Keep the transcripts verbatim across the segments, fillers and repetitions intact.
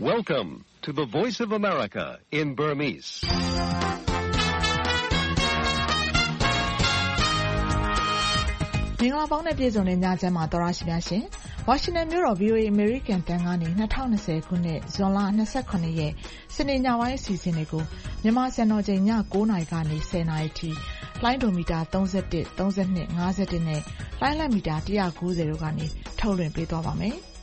Welcome to the Voice of America in Burmese. ။မင်္ဂလာပေါင်းနဲ့ပြည်စုံတဲ့ညချမ်းမှာတော်ရရှိများရှင်။ Washington မြို့တော် V O A American တန်ကနေtwenty twentyခုနှစ်ဇွန်လtwenty-seventhရက်စနေညပိုင်းအစီအစဉ်လေးကိုမြန်မာစံတော်ချိန်ညnineနာရီကနေtenနာရီထိလိုင်းဒိုမီတာthirty-one, thirty-two, fiftyနဲ့လိုင်းလက်မီတာone ninetyတို့ကနေထုတ်လွှင့်ပေးသွားပါမယ်။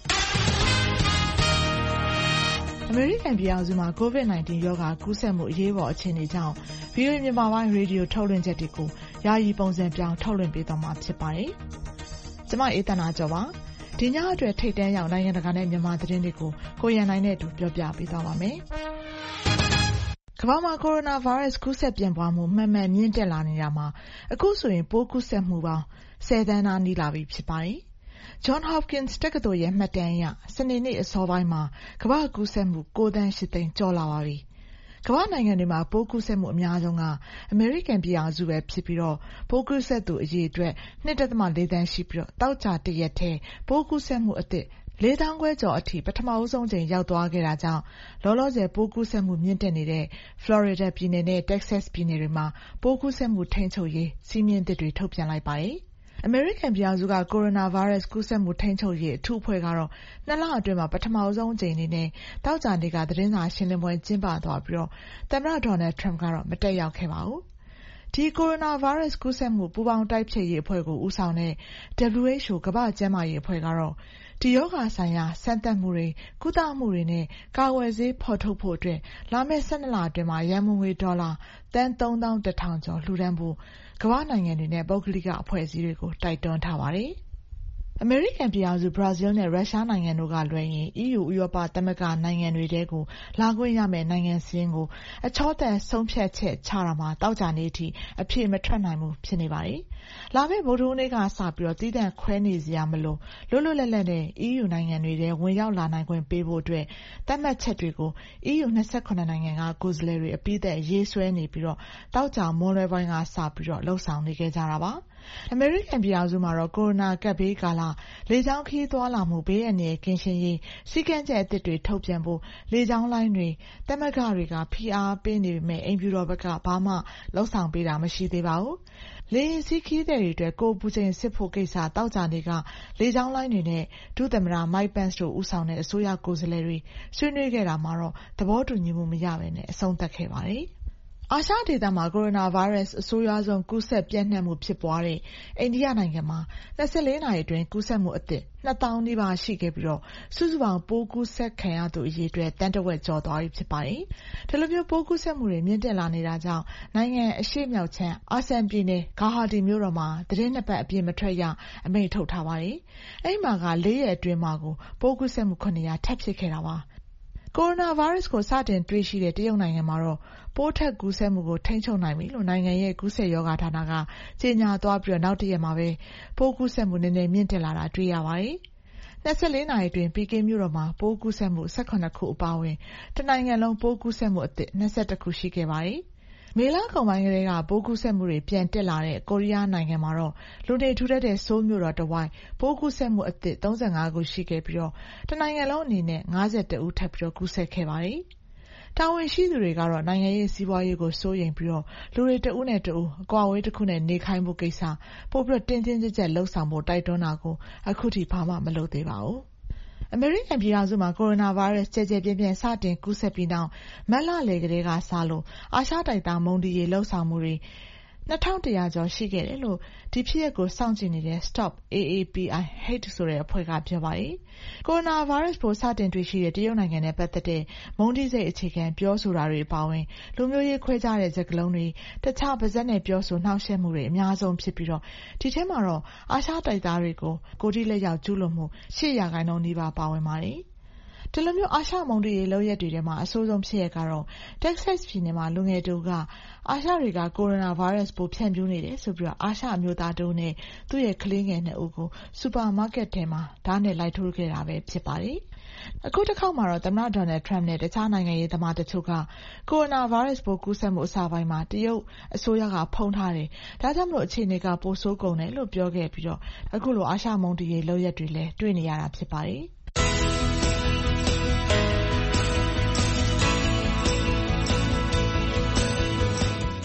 American ပြည်အောင်စုမှာ COVID nineteen ရောဂါကူးစက်မှုအရေးပေါ်အခြေအနေကြောင့် V O A မြန်မာပိုင်းရေဒီယိုထုတ်လွှင့်ချက်တွေကိုယာယီပုံစံပြောင်းထုတ်လွှင့်ပေးသွားမှာဖြစ်ပါတယ်။ကျွန်မအေးသနာကျော်ပါ။ဒီညအတွက်ထိတ်တန့်ရောက်နိုင်ငံတကာနဲ့မြန်မာသတင်းတွေကိုကိုရန်နိုင်နဲ့အတူပြောပြပေးသွားပါမယ်။ကမ္ဘာမှာကိုရိုနာဗိုင်းရပ်စ်ကူးစက်ပြန့်ပွားမှုမှန်မှန်မြင့်တက်လာနေတာမှာအခုဆိုရင်ပိုးကူးစက်မှုပေါင်းtenသန်းနားနီးလာပြီဖြစ်ပါတယ်။ John Hopkins တက္ကသိုလ်ရဲ့မှတ်တမ်းအရစနေနေ့အစောပိုင်းမှာကမ္ဘာ့ကူးစက်မှုnineသန်းeightသိန်းကျော်လာပါပြီ။ကမ္ဘာနိုင်ငံတွေမှာပိုးကူးစက်မှုအများဆုံးကအမေရိကန်ပြည်အောင်စုပဲဖြစ်ပြီးတော့ပိုးကူးစက်သူအရေအတွက်two point fourသန်းရှိပြီးတော့တောက်ကြတရက်ထဲပိုးကူးစက်မှုအသစ်four thousand five hundredကျော်အထိပထမဦးဆုံးချိန်ရောက်သွားခဲ့တာကြောင့်လောလောဆယ်ပိုးကူးစက်မှုမြင့်တက်နေတဲ့ Florida ပြည်နယ်နဲ့ Texas ပြည်နယ်တွေမှာပိုးကူးစက်မှုထိန်းချုပ်ရေးစည်းမျဉ်းသစ်တွေထုတ်ပြန်လိုက်ပါတယ်။ American ပြည်အောင်စုကကိုရိုနာဗိုင်းရပ်စ်ကူးစက်မှုထိန်းချုပ်ရေးအထူးအဖွဲ့ကတော့twoလအတွင်းမှာပထမဆုံးအကြိမ်အနေနဲ့တောက်ကြနေ့ကသတင်းစာရှင်းလင်းပွဲကျင်းပသွားပြီးတော့သမ္မတ Donald Trump ကတော့မတက်ရောက်ခဲ့ပါဘူး။ဒီကိုရိုနာဗိုင်းရပ်စ်ကူးစက်မှုပူးပေါင်းတိုက်ဖျက်ရေးအဖွဲ့ကိုဦးဆောင်တဲ့ W H O ကမ္ဘာ့ကျန်းမာရေးအဖွဲ့ကတော့ဒီရောဂါဆိုင်ရာစမ်းသပ်မှုတွေကုသမှုတွေနဲ့ကာကွယ်ဆေးဖော်ထုတ်ဖို့အတွက်လာမယ့်twelveလအတွင်းမှာရန်ပုံငွေဒေါ်လာသန်းthree thousand one hundredကျော်လှူဒါန်းဖို့ကမ္ဘာနိုင်ငံတွေနဲ့ပုဂ္ဂလိကအဖွဲ့အစည်းတွေကိုတိုက်တွန်းထားပါတယ်။ American ပြည်အောင်စု Brazil နဲ့ Russia နိုင်ငံတို့ကလွဲရင် E U ဥရောပသမဂ္ဂနိုင်ငံတွေထဲကိုလာခွင့်ရမယ့်နိုင်ငံစာရင်းကိုအချောသတ်ဆုံးဖြတ်ချက်ချတာမှာတောက်ကြနေ့အထိအဖြေမထွက်နိုင်ဘူးဖြစ်နေပါတယ်။လာမယ့်ဗုဒ္ဓဟူးနေ့ကစပြီးတော့တည်တံ့ခွဲနေစရာမလိုလွတ်လွတ်လပ်လပ်နဲ့ E U နိုင်ငံတွေထဲဝင်ရောက်လာနိုင်ခွင့်ပေးဖို့အတွက်သတ်မှတ်ချက်တွေကို E U twenty-sevenနိုင်ငံကကိုယ်စားလှယ်တွေအပြီးသက်ရေးဆွဲနေပြီးတော့တောက်ကြမွန်းလွဲပိုင်းကစပြီးတော့လှုပ်ဆောင်နေခဲ့ကြတာပါ။ American ပြည်အောင်စုမှာတော့ကိုရိုနာကပ်ဘေးကာလလေကြောင်းခရီးသွားလာမှုဘေးအန္တရာယ်ကင်းရှင်းရေးစည်းကမ်းချက်အသစ်တွေထုတ်ပြန်ဖို့လေကြောင်းလိုင်းတွေသမဂ္ဂတွေကဖိအားပေးနေပေမဲ့အိမ်ဖြူတော်ဘက်ကဘာမှလှုပ်ဆောင်ပေးတာမရှိသေးပါဘူး။လေယာဉ်စီးခရီးသည်တွေအတွက်ကိုယ်ပူချိန်စစ်ဖို့ကိစ္စတောက်ကြနေ့ကလေကြောင်းလိုင်းတွေနဲ့ဒုသမ္မတ Mike Pence တို့ဦးဆောင်တဲ့အစိုးရကိုယ်စားလှယ်တွေဆွေးနွေးခဲ့တာမှာတော့သဘောတူညီမှုမရဘဲနဲ့အဆုံးသတ်ခဲ့ပါတယ်။အာရှဒေသမှာကိုရိုနာဗိုင်းရပ်စ်အဆိုးရွားဆုံးကူးစက်ပြန့်နှံ့မှုဖြစ်ပွားတဲ့အိန္ဒိယနိုင်ငံမှာtwenty-fourနာရီအတွင်းကူးစက်မှုအသစ်two thousandနီးပါးရှိခဲ့ပြီးတော့စုစုပေါင်းပိုးကူးစက်ခံရသူအရေအတွက်တန်းတဝက်ကျော်သွားပြီဖြစ်ပါတယ်။ဒီလိုမျိုးပိုးကူးစက်မှုတွေမြင့်တက်လာနေတာကြောင့်နိုင်ငံအရှေ့မြောက်ခြမ်းအာဆန်ပြည်နယ်ဂါဟာတီမြို့တော်မှာသတင်းနှစ်ပတ်အပြည့်မထွက်ရအမိန့်ထုတ်ထားပါတယ်။အဲ့မှာကfourရက်အတွင်းမှာကိုပိုးကူးစက်မှုnine hundredထပ်ဖြစ်ခဲ့တာပါ။ကိုရိုနာဗိုင်းရပ်စ်ကိုစတင်တွေ့ရှိတဲ့တရုတ်နိုင်ငံမှာတော့ပိုးထက်ကူးစက်မှုကိုထိန်းချုပ်နိုင်ပြီလို့နိုင်ငံရဲ့ကူးစက်ရောဂါဌာနကကြေညာသွားပြီးတော့နောက်တရက်မှာပဲပိုးကူးစက်မှုနည်းနည်းမြင့်တက်လာတာတွေ့ရပါတယ်။twenty-fourနာရီအတွင်းပီကင်းမြို့တော်မှာပိုးကူးစက်မှုseventeenခုအပါအဝင်တနိုင်ငံလုံးပိုးကူးစက်မှုအသစ်twenty-oneခုရှိခဲ့ပါတယ်။မေလကုန်ပိုင်းကတည်းကပိုးကူးစက်မှုတွေပြန်တက်လာတဲ့ကိုရီးယားနိုင်ငံမှာတော့လူနေထူထပ်တဲ့ဆိုးလ်မြို့တော်တဝိုက်ပိုးကူးစက်မှုအသစ်thirty-fiveခုရှိခဲ့ပြီးတော့တနိုင်ငံလုံးအနေနဲ့fifty-oneဦးထပ်ပြီးတော့ကူးစက်ခဲ့ပါတယ်။တာဝန်ရှိသူတွေကတော့နိုင်ငံရေးစီးပွားရေးကိုစိုးရိမ်ပြီးတော့လူတွေတဦးနဲ့တဦးအကွာအဝေးတစ်ခုနဲ့နေခိုင်းဖို့ကိစ္စပိုပြီးတော့တင်းတင်းကြပ်ကြပ်လှုပ်ဆောင်ဖို့တိုက်တွန်းတာကိုအခုထိဘာမှမလုပ်သေးပါဘူး။ American ပြည်အောင်စုမှာကိုရိုနာဗိုင်းရပ်စ်ကျယ်ကျယ်ပြန့်ပြန့်စတင်ကူးစက်ပြီးနောက်မတ်လလယ်ကလေးကစလို့အာရှတိုက်သားမုန်းတီးရေးလှုပ်ဆောင်မှုတွေtwo thousand one hundredကျော်ရှိခဲ့တယ်လို့ဒီဖြစ်ရပ်ကိုစောင့်ကြည့်နေတဲ့ Stop အေ အေ ပီ အိုင် Hate ဆိုတဲ့အဖွဲ့ကပြောပါတယ်။ကိုရိုနာဗိုင်းရပ်စ်ပိုးစတင်တွေ့ရှိတဲ့တရုတ်နိုင်ငံနဲ့ပတ်သက်တဲ့မုန်းတီးစိတ်အခြေခံပြောဆိုတာတွေအပါအဝင်လူမျိုးရေးခွဲခြားတဲ့စကားလုံးတွေတခြားပါးစပ်နဲ့ပြောဆိုနှောင့်ယှက်မှုတွေအများဆုံးဖြစ်ပြီးတော့ဒီထဲမှာတော့အာရှတိုက်သားတွေကိုကိုယ်ထိလက်ရောက်ကျူးလွန်မှုeight percentနီးပါးပါဝင်ပါတယ်။ဒီလိုမျိုးအာရှမုန်းတီးရေးလုပ်ရက်တွေထဲမှာအဆိုးဆုံးဖြစ်ရပ်ကတော့ Texas ပြည်နယ်မှာလူငယ်တူကအာရှတွေကကိုရိုနာဗိုင်းရပ်စ်ပိုးဖြန့်ဖြူးနေတယ်ဆိုပြီးတော့အာရှအမျိုးသားတူနဲ့သူ့ရဲ့ကလေးငယ်နှစ်ဦးကိုစူပါမားကတ်ထဲမှာဓာတ်နဲ့လိုက်ထိုးခဲ့တာပဲဖြစ်ပါတယ်။အခုတစ်ခေါက်မှာတော့သမ္မတ Donald Trump နဲ့တခြားနိုင်ငံရေးသမားတချို့ကကိုရိုနာဗိုင်းရပ်စ်ပိုးကူးစက်မှုအစပိုင်းမှာတရုတ်အစိုးရကဖုံးထားတယ်။ဒါကြောင့်မလို့အခြေအနေကပိုဆိုးကုန်တယ်လို့ပြောခဲ့ပြီးတော့အခုလိုအာရှမုန်းတီးရေးလုပ်ရက်တွေလည်းတွေ့နေရတာဖြစ်ပါတယ်။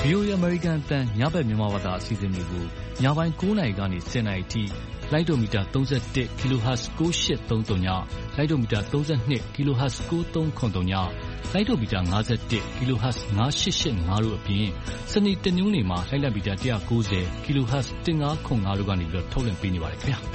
ဗီအိုအေ American အသံညဘက်မြန်မာဘာသာအစီအစဉ်တွေကိုညပိုင်းကိုးနာရီကနေဆယ်နာရီထိလိုက်ဒိုမီတာသုံး၁ kilohertz ကိုး၈၃၃ညလိုက်ဒိုမီတာသုံး၂ kilohertz ကိုး၃၇၃ညလိုက်ဒိုမီတာ၅၁ kilohertz ၅၈၈၅တို့အပြင်စနေတနင်္ဂနွေမှာလိုက်လက်မီတာ၁၉၀ kilohertz ၁၅၇၅တို့ကနေပြီးတော့ထုတ်လွှင့်ပေးနေပါတယ်ခင်ဗျာ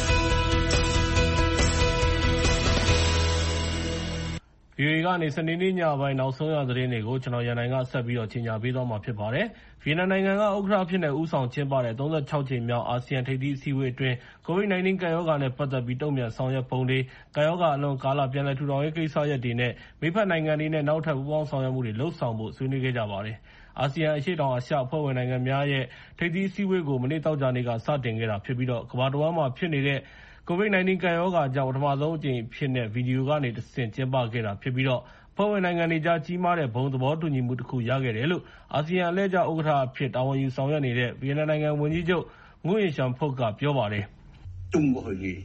ဗီအိုအေကနေစနေနေ့ညပိုင်းနောက်ဆုံးရသတင်းတွေကိုကျွန်တော်ရန်နိုင်ကဆက်ပြီးတော့ကြီးညာပေးသွားမှာဖြစ်ပါတယ်။ဗီယက်နမ်နိုင်ငံကဥက္ကဋ္ဌအဖြစ်နဲ့ဦးဆောင်ကျင်းပတဲ့၃၆ကြိမ်မြောက်အာဆီယံထိပ်သီးအစည်းအဝေးအတွင်း ကိုဗစ် ၁၉ ကပ်ရောဂါနဲ့ပတ်သက်ပြီးတုံ့ပြန်ဆောင်ရွက်ပုံတွေ၊ကပ်ရောဂါအလွန်ကာလပြန်လည်ထူထောင်ရေးကိစ္စရပ်တွေနဲ့မိတ်ဖက်နိုင်ငံတွေနဲ့နောက်ထပ်ပူးပေါင်းဆောင်ရွက်မှုတွေလုပ်ဆောင်ဖို့ဆွေးနွေးခဲ့ကြပါတယ်။အာဆီယံအရှေ့တောင်အာရှအဖွဲ့ဝင်နိုင်ငံများရဲ့ထိပ်သီးအစည်းအဝေးကိုမနေ့သောကြာနေ့ကစတင်ခဲ့တာဖြစ်ပြီးတော့ကမ္ဘာတဝန်းမှာဖြစ်နေတဲ့ကိုဗစ် ၁၉ ကပ်ရောဂါကြောင့်ပထမဆုံးအကြိမ်အဖြစ်နဲ့ဗီဒီယိုကနေတဆင့်ကျင်းပခဲ့တာဖြစ်ပြီးတော့အဖွဲ့ဝင်နိုင်ငံတွေကြားကြီးမားတဲ့ဘုံသဘောတူညီမှုတစ်ခုရခဲ့တယ်လို့အာဆီယံအလှည့်ကျဥက္ကဋ္ဌအဖြစ်တာဝန်ယူဆောင်ရွက်နေတဲ့ဗီယက်နမ်နိုင်ငံဝန်ကြီးချုပ်ငွေ့အင်ရှန်ဖုတ်ကပြောပါတယ်။ Chung của hội nghị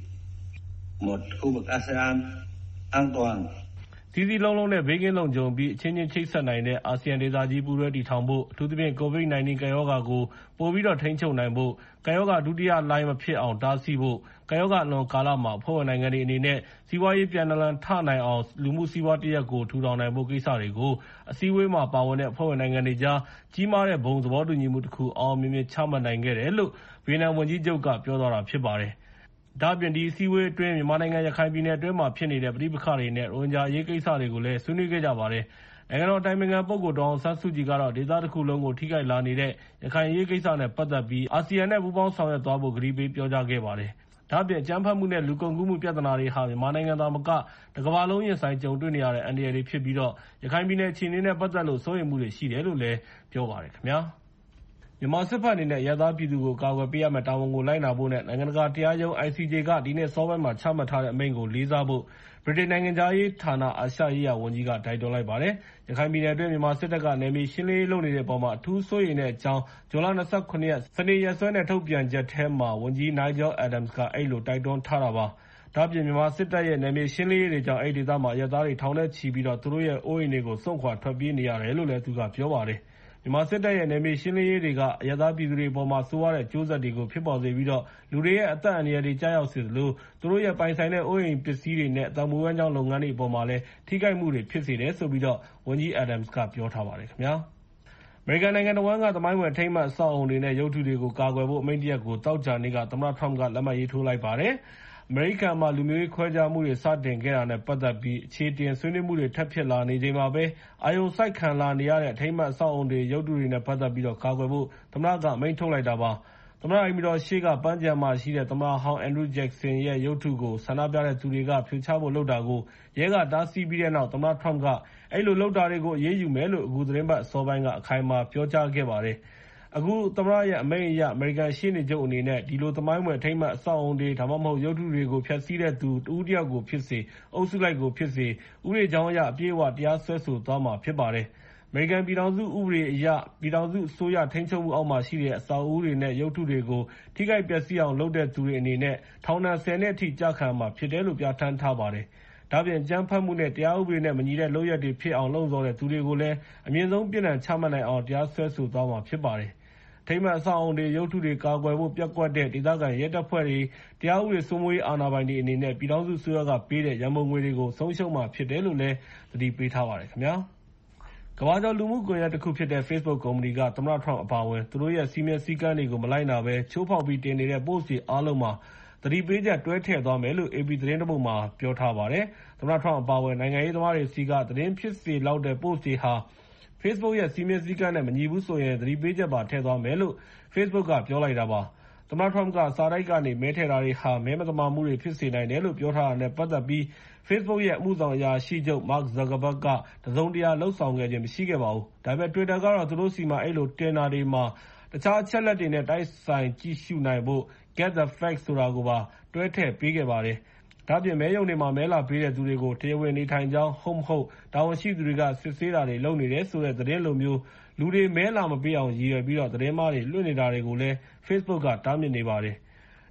một khu vực a sê an an toàn စီစီလုံးလုံးနဲ့ဘေးကင်းလုံခြုံပြီးအချင်းချင်းချိတ်ဆက်နိုင်တဲ့အာဆီယံဒေသကြီးပူးတွဲတည်ထောင်ဖို့အထူးသဖြင့်ကိုဗစ် ၁၉ ကပ်ရောဂါကိုပိုပြီးတော့ထိန်းချုပ်နိုင်ဖို့ကပ်ရောဂါဒုတိယလှိုင်းမဖြစ်အောင်တားဆီးဖို့ကပ်ရောဂါအလွန်ကာလမှာအဖွဲ့ဝင်နိုင်ငံတွေအနေနဲ့စီးပွားရေးပြန်နလန်ထနိုင်အောင်လူမှုစီးပွားတရက်ကိုထူထောင်နိုင်ဖို့ကိစ္စတွေကိုအစည်းအဝေးမှာပါဝင်တဲ့အဖွဲ့ဝင်နိုင်ငံတွေကြားကြီးမားတဲ့ဘုံသဘောတူညီမှုတစ်ခုအောင်မြင်မြင်ချမှတ်နိုင်ခဲ့တယ်လို့ဗီယက်နမ်ဝန်ကြီးချုပ်ကပြောသွားတာဖြစ်ပါတယ်။ဒါ့အပြင်ဒီအစည်းအဝေးအတွင်းမြန်မာနိုင်ငံရခိုင်ပြည်နယ်အတွင်းမှာဖြစ်နေတဲ့ပဋိပက္ခတွေနဲ့ရိုဟင်ဂျာအရေးကိစ္စတွေကိုလည်းဆွေးနွေးခဲ့ကြပါတယ်။နိုင်ငံတော်အတိုင်ပင်ခံပုဂ္ဂိုလ်ဒေါ်အောင်ဆန်းစုကြည်ကတော့ဒေသတစ်ခုလုံးကိုထိခိုက်လာနေတဲ့ရခိုင်အရေးကိစ္စနဲ့ပတ်သက်ပြီးအာဆီယံနဲ့ပူးပေါင်းဆောင်ရွက်သွားဖို့ကတိပေးပြောကြားခဲ့ပါတယ်။ဒါ့အပြင်အကြမ်းဖက်မှုနဲ့လူကုန်ကူးမှုပြဿနာတွေဟာမြန်မာနိုင်ငံသာမကတစ်ကမ္ဘာလုံးရင်ဆိုင်ကြုံတွေ့နေရတဲ့အန္တရာယ်တွေဖြစ်ပြီးတော့ရခိုင်ပြည်နယ်အခြေအနေနဲ့ပတ်သက်လို့စိုးရိမ်မှုတွေရှိတယ်လို့လည်းပြောပါတယ်ခင်ဗျာ။မြန်မာစစ်ဘက်အနေနဲ့ရသားပြည်သူကိုကာကွယ်ပေးရမယ့်တာဝန်ကိုလိုက်နာဖို့နဲ့နိုင်ငံတကာတရားရုံး I C J ကဒီနေ့စောပိုင်းမှာချမှတ်ထားတဲ့အမိန့်ကိုလေးစားဖို့ဗြိတိန်နိုင်ငံသားရေးဌာနအာရှရေးရာဝန်ကြီးကတိုက်တွန်းလိုက်ပါတယ်။ရခိုင်ပြည်နယ်အတွင်းမြန်မာစစ်တပ်ကနယ်မြေရှင်းလင်းရေးလုပ်နေတဲ့အပေါ်မှာအထူးစိုးရိမ်တဲ့အကြောင်းဇွန်လ၂၇ရက်စနေရက်စွဲနဲ့ထုတ်ပြန်ချက်ထဲမှာဝန်ကြီး Nigel Adams ကအဲ့လိုတိုက်တွန်းထားတာပါ။ဒါ့အပြင်မြန်မာစစ်တပ်ရဲ့နယ်မြေရှင်းလင်းရေးတွေကြောင့်အဲ့ဒီဒေသမှာအရပ်သားတွေထောင်နဲ့ချီပြီးတော့သူတို့ရဲ့အိုးအိမ်တွေကိုစွန့်ခွာထွက်ပြေးနေရတယ်လို့လည်းသူကပြောပါတယ်။မြန်မာစစ်တပ်ရဲ့နယ်မြေရှင်းလင်းရေးတွေကအရပ်သားပြည်သူတွေအပေါ်မှာဆိုးရွားတဲ့အကျိုးဆက်တွေကိုဖြစ်ပေါ်စေပြီးတော့လူတွေရဲ့အသက်အန္တရာယ်တွေကြားရောက်စေသလိုသူတို့ရဲ့ပိုင်ဆိုင်တဲ့အိုးအိမ်ပစ္စည်းတွေနဲ့အသက်မွေးဝမ်းကြောင်းလုပ်ငန်းတွေအပေါ်မှာလည်းထိခိုက်မှုတွေဖြစ်စေတယ်ဆိုပြီးတော့ဝန်ကြီး Adams ကပြောထားပါတယ်ခင်ဗျာ။အမေရိကန်နိုင်ငံတော်ကသမိုင်းဝင်အထိမ်းအမှတ်အဆောက်အအုံတွေနဲ့ရုပ်တုတွေကိုကာကွယ်ဖို့အမိန့်တရက်ကိုတောက်ကြနေကသမ္မတ Trump ကလက်မှတ်ရေးထိုးလိုက်ပါတယ်။အမေရိကန်မှာလူမျိုးရေးခွဲခြားမှုတွေစတင်ခဲ့တာနဲ့ပတ်သက်ပြီးအခြေတင်ဆွေးနွေးမှုတွေထပ်ဖြစ်လာနေချိန်မှာပဲအာရုံစိုက်ခံလာနေရတဲ့အထိမ်းအမှတ်အဆောက်အအုံတွေရုပ်တုတွေနဲ့ပတ်သက်ပြီးတော့ကာကွယ်ဖို့သမ္မတကအမိန့်ထုတ်လိုက်တာပါ။သမ္မတအိမ်ဖြူတော်ရှေ့ကပန်းခြံမှာရှိတဲ့သမ္မတဟောင်း Andrew Jackson ရဲ့ရုပ်တုကိုဆန္ဒပြတဲ့သူတွေကဖြိုချဖို့လုပ်တာကိုရဲကတားဆီးပြီးတဲ့နောက်သမ္မတ Trump ကအဲ့လိုလုပ်တာတွေကိုအရေးယူမယ်လို့အခုသတင်းပတ်အစောပိုင်းကအခိုင်အမာပြောကြားခဲ့ပါတယ်။အခုသမ္မတရဲ့အမိန့်အရအမေရိကန်ရှေ့နေချုပ်အနေနဲ့ဒီလိုသမိုင်းဝင်အထိမ်းအမှတ်အဆောက်အအုံတွေဒါမှမဟုတ်ရုပ်တုတွေကိုဖျက်ဆီးတဲ့သူတဦးတယောက်ကိုဖြစ်စေအုပ်စုလိုက်ကိုဖြစ်စေဥပဒေကြောင်းအရအပြည့်အဝတရားစွဲဆိုသွားမှာဖြစ်ပါတယ်။အမေရိကန်ပြည်ထောင်စုဥပဒေအရပြည်ထောင်စုအစိုးရထိန်းချုပ်မှုအောက်မှာရှိတဲ့အဆောက်အဦတွေနဲ့ရုပ်တုတွေကိုထိခိုက်ပျက်စီးအောင်လုပ်တဲ့သူတွေအနေနဲ့ထောင်ဒဏ်ဆယ်နှစ်အထိကြာခံမှာဖြစ်တယ်လို့ပြဋ္ဌာန်းထားပါတယ်။ဒါ့အပြင်အကြမ်းဖက်မှုနဲ့တရားဥပဒေနဲ့မညီတဲ့လုပ်ရပ်တွေဖြစ်အောင်လှုံ့ဆော်တဲ့သူတွေကိုလည်းအမြင့်ဆုံးပြစ်ဒဏ်ချမှတ်နိုင်အောင်တရားစွဲဆိုသွားမှာဖြစ်ပါတယ်။ထိမ်းမှတ်အဆောက်အအုံတွေရုပ်တုတွေကာကွယ်ဖို့ပျက်ကွက်တဲ့ဒေသခံရဲတပ်ဖွဲ့တွေတရားဥပဒေစိုးမိုးရေးအာဏာပိုင်တွေအနေနဲ့ပြည်ထောင်စုအစိုးရကပေးတဲ့ရန်ပုံငွေတွေကိုဆုံးရှုံးမှာဖြစ်တယ်လို့လည်းသတိပေးထားပါတယ်ခင်ဗျာ။ကမ္ဘာကျော်လူမှုကွန်ရက်တစ်ခုဖြစ်တဲ့ Facebook ကုမ္ပဏီကသမ္မတ Trump အပါအဝင်သူတို့ရဲ့စီမံစည်းကမ်းတွေကိုမလိုက်နာဘဲချိုးဖောက်ပြီးတင်နေတဲ့ post တွေအားလုံးမှာသတိပေးချက်တွဲထည့်သွားမယ်လို့ A P သတင်းတစ်ပုဒ်မှာပြောထားပါတယ်။သမ္မတ Trump အပါအဝင်နိုင်ငံရေးသမားတွေစီကသတင်းဖြစ်စေလောက်တဲ့ post တွေဟာ Facebook ရဲ့စီမံစည်းကမ်းနဲ့မညီဘူးဆိုရင်သတိပေးချက်ပါထည့်သွားမယ်လို့ Facebook ကပြောလိုက်တာပါ။သမ္မတ Trump ကစာတိုက်ကနေမဲထည့်တာတွေဟာမဲမသမာမှုတွေဖြစ်စေနိုင်တယ်လို့ပြောထားတာနဲ့ပတ်သက်ပြီး Facebook ရဲ့အမှုဆောင်အရာရှိချုပ် Mark Zuckerberg ကတစုံတရာလှုပ်ဆောင်ခဲ့ခြင်းမရှိခဲ့ပါဘူး။ဒါပေမဲ့ Twitter ကတော့သူတို့စီမှာအဲ့လိုတင်တာတွေမှာတခြားအချက်အလက်တွေနဲ့တိုက်ဆိုင်ကြည့်ရှုနိုင်ဖို့ Get the Facts ဆိုတာကိုပါတွဲထည့်ပေးခဲ့ပါတယ်။ဒါ့အပြင်မဲရုံတွေမှာမဲလာပေးတဲ့သူတွေကိုတရားဝင်နေထိုင်ကြောင်းဟုတ်မဟုတ်တာဝန်ရှိသူတွေကစစ်ဆေးတာတွေလုပ်နေတယ်ဆိုတဲ့သတင်းလိုမျိုးလူတွေမဲလာမပေးအောင်ရည်ရွယ်ပြီးတော့သတင်းမှားတွေလွှင့်နေတာတွေကိုလည်း Facebook ကတားမြစ်နေပါတယ်။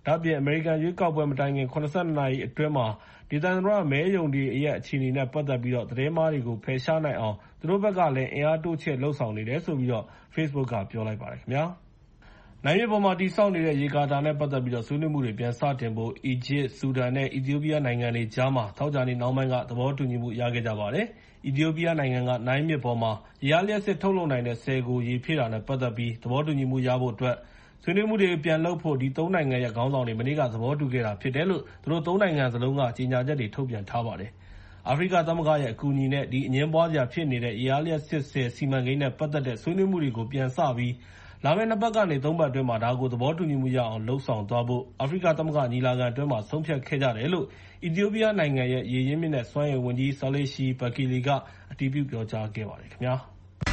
ဒါ့အပြင်အမေရိကန်ရွေးကောက်ပွဲမတိုင်ခင်၇၂နာရီအတွင်းမှာဒေသန္တရမဲရုံတွေရဲ့အခြေအနေနဲ့ပတ်သက်ပြီးသတင်းမှားတွေကိုဖယ်ရှားနိုင်အောင်သူတို့ဘက်ကလည်းအင်အားတိုးချဲ့လုပ်ဆောင်နေတယ်လို့ Facebook ကပြောလိုက်ပါတယ်ခင်ဗျာ။နိုင်မြစ်ပေါ်မှာတည်ဆောက်နေတဲ့ရေကာတာနဲ့ပတ်သက်ပြီးဆွေးနွေးမှုတွေပြန်စတင်ဖို့အီဂျစ်၊ဆူဒန်နဲ့အီသီယိုးပီးယားနိုင်ငံတွေကြားမှာသောကြာနေ့နှောင်းပိုင်းကသဘောတူညီမှုရခဲ့ကြပါတယ်။အီသီယိုးပီးယားနိုင်ငံကနိုင်မြစ်ပေါ်မှာရေအားလျှပ်စစ်ထုတ်လုပ်နိုင်တဲ့ဆည်ကိုရေဖြည့်တာနဲ့ပတ်သက်ပြီးသဘောတူညီမှုရဖို့အတွက်ဆွေးနွေးမှုတွေပြန်လုပ်ဖို့ဒီသုံးနိုင်ငံရဲ့ခေါင်းဆောင်တွေမနေ့ကသဘောတူခဲ့တာဖြစ်တယ်လို့သူတို့သုံးနိုင်ငံစလုံးကကြေညာချက်တွေထုတ်ပြန်ထားပါတယ်။အာဖရိကသမဂ္ဂရဲ့အကူအညီနဲ့ဒီအငြင်းပွားစရာဖြစ်နေတဲ့ရေအားလျှပ်စစ်ဆည်စီမံကိန်းနဲ့ပတ်သက်တဲ့ဆွေးနွေးမှုတွေကိုပြန်စပြီးလာမယ့်နှစ်ပတ်ကနေသုံးပတ်အတွင်းမှာဒါကိုသဘောတူညီမှုရအောင်လုပ်ဆောင်သွားဖို့အာဖရိကသမဂ္ဂညီလာခံအတွင်းမှာဆုံးဖြတ်ခဲ့ကြတယ်လို့အီသီယိုးပီးယားနိုင်ငံရဲ့ရေရင်းမြစ်နဲ့စွမ်းအင်ဝန်ကြီး Salehi Bekele ကအတည်ပြုပြောကြားခဲ့ပါတယ်ခင်ဗျာ။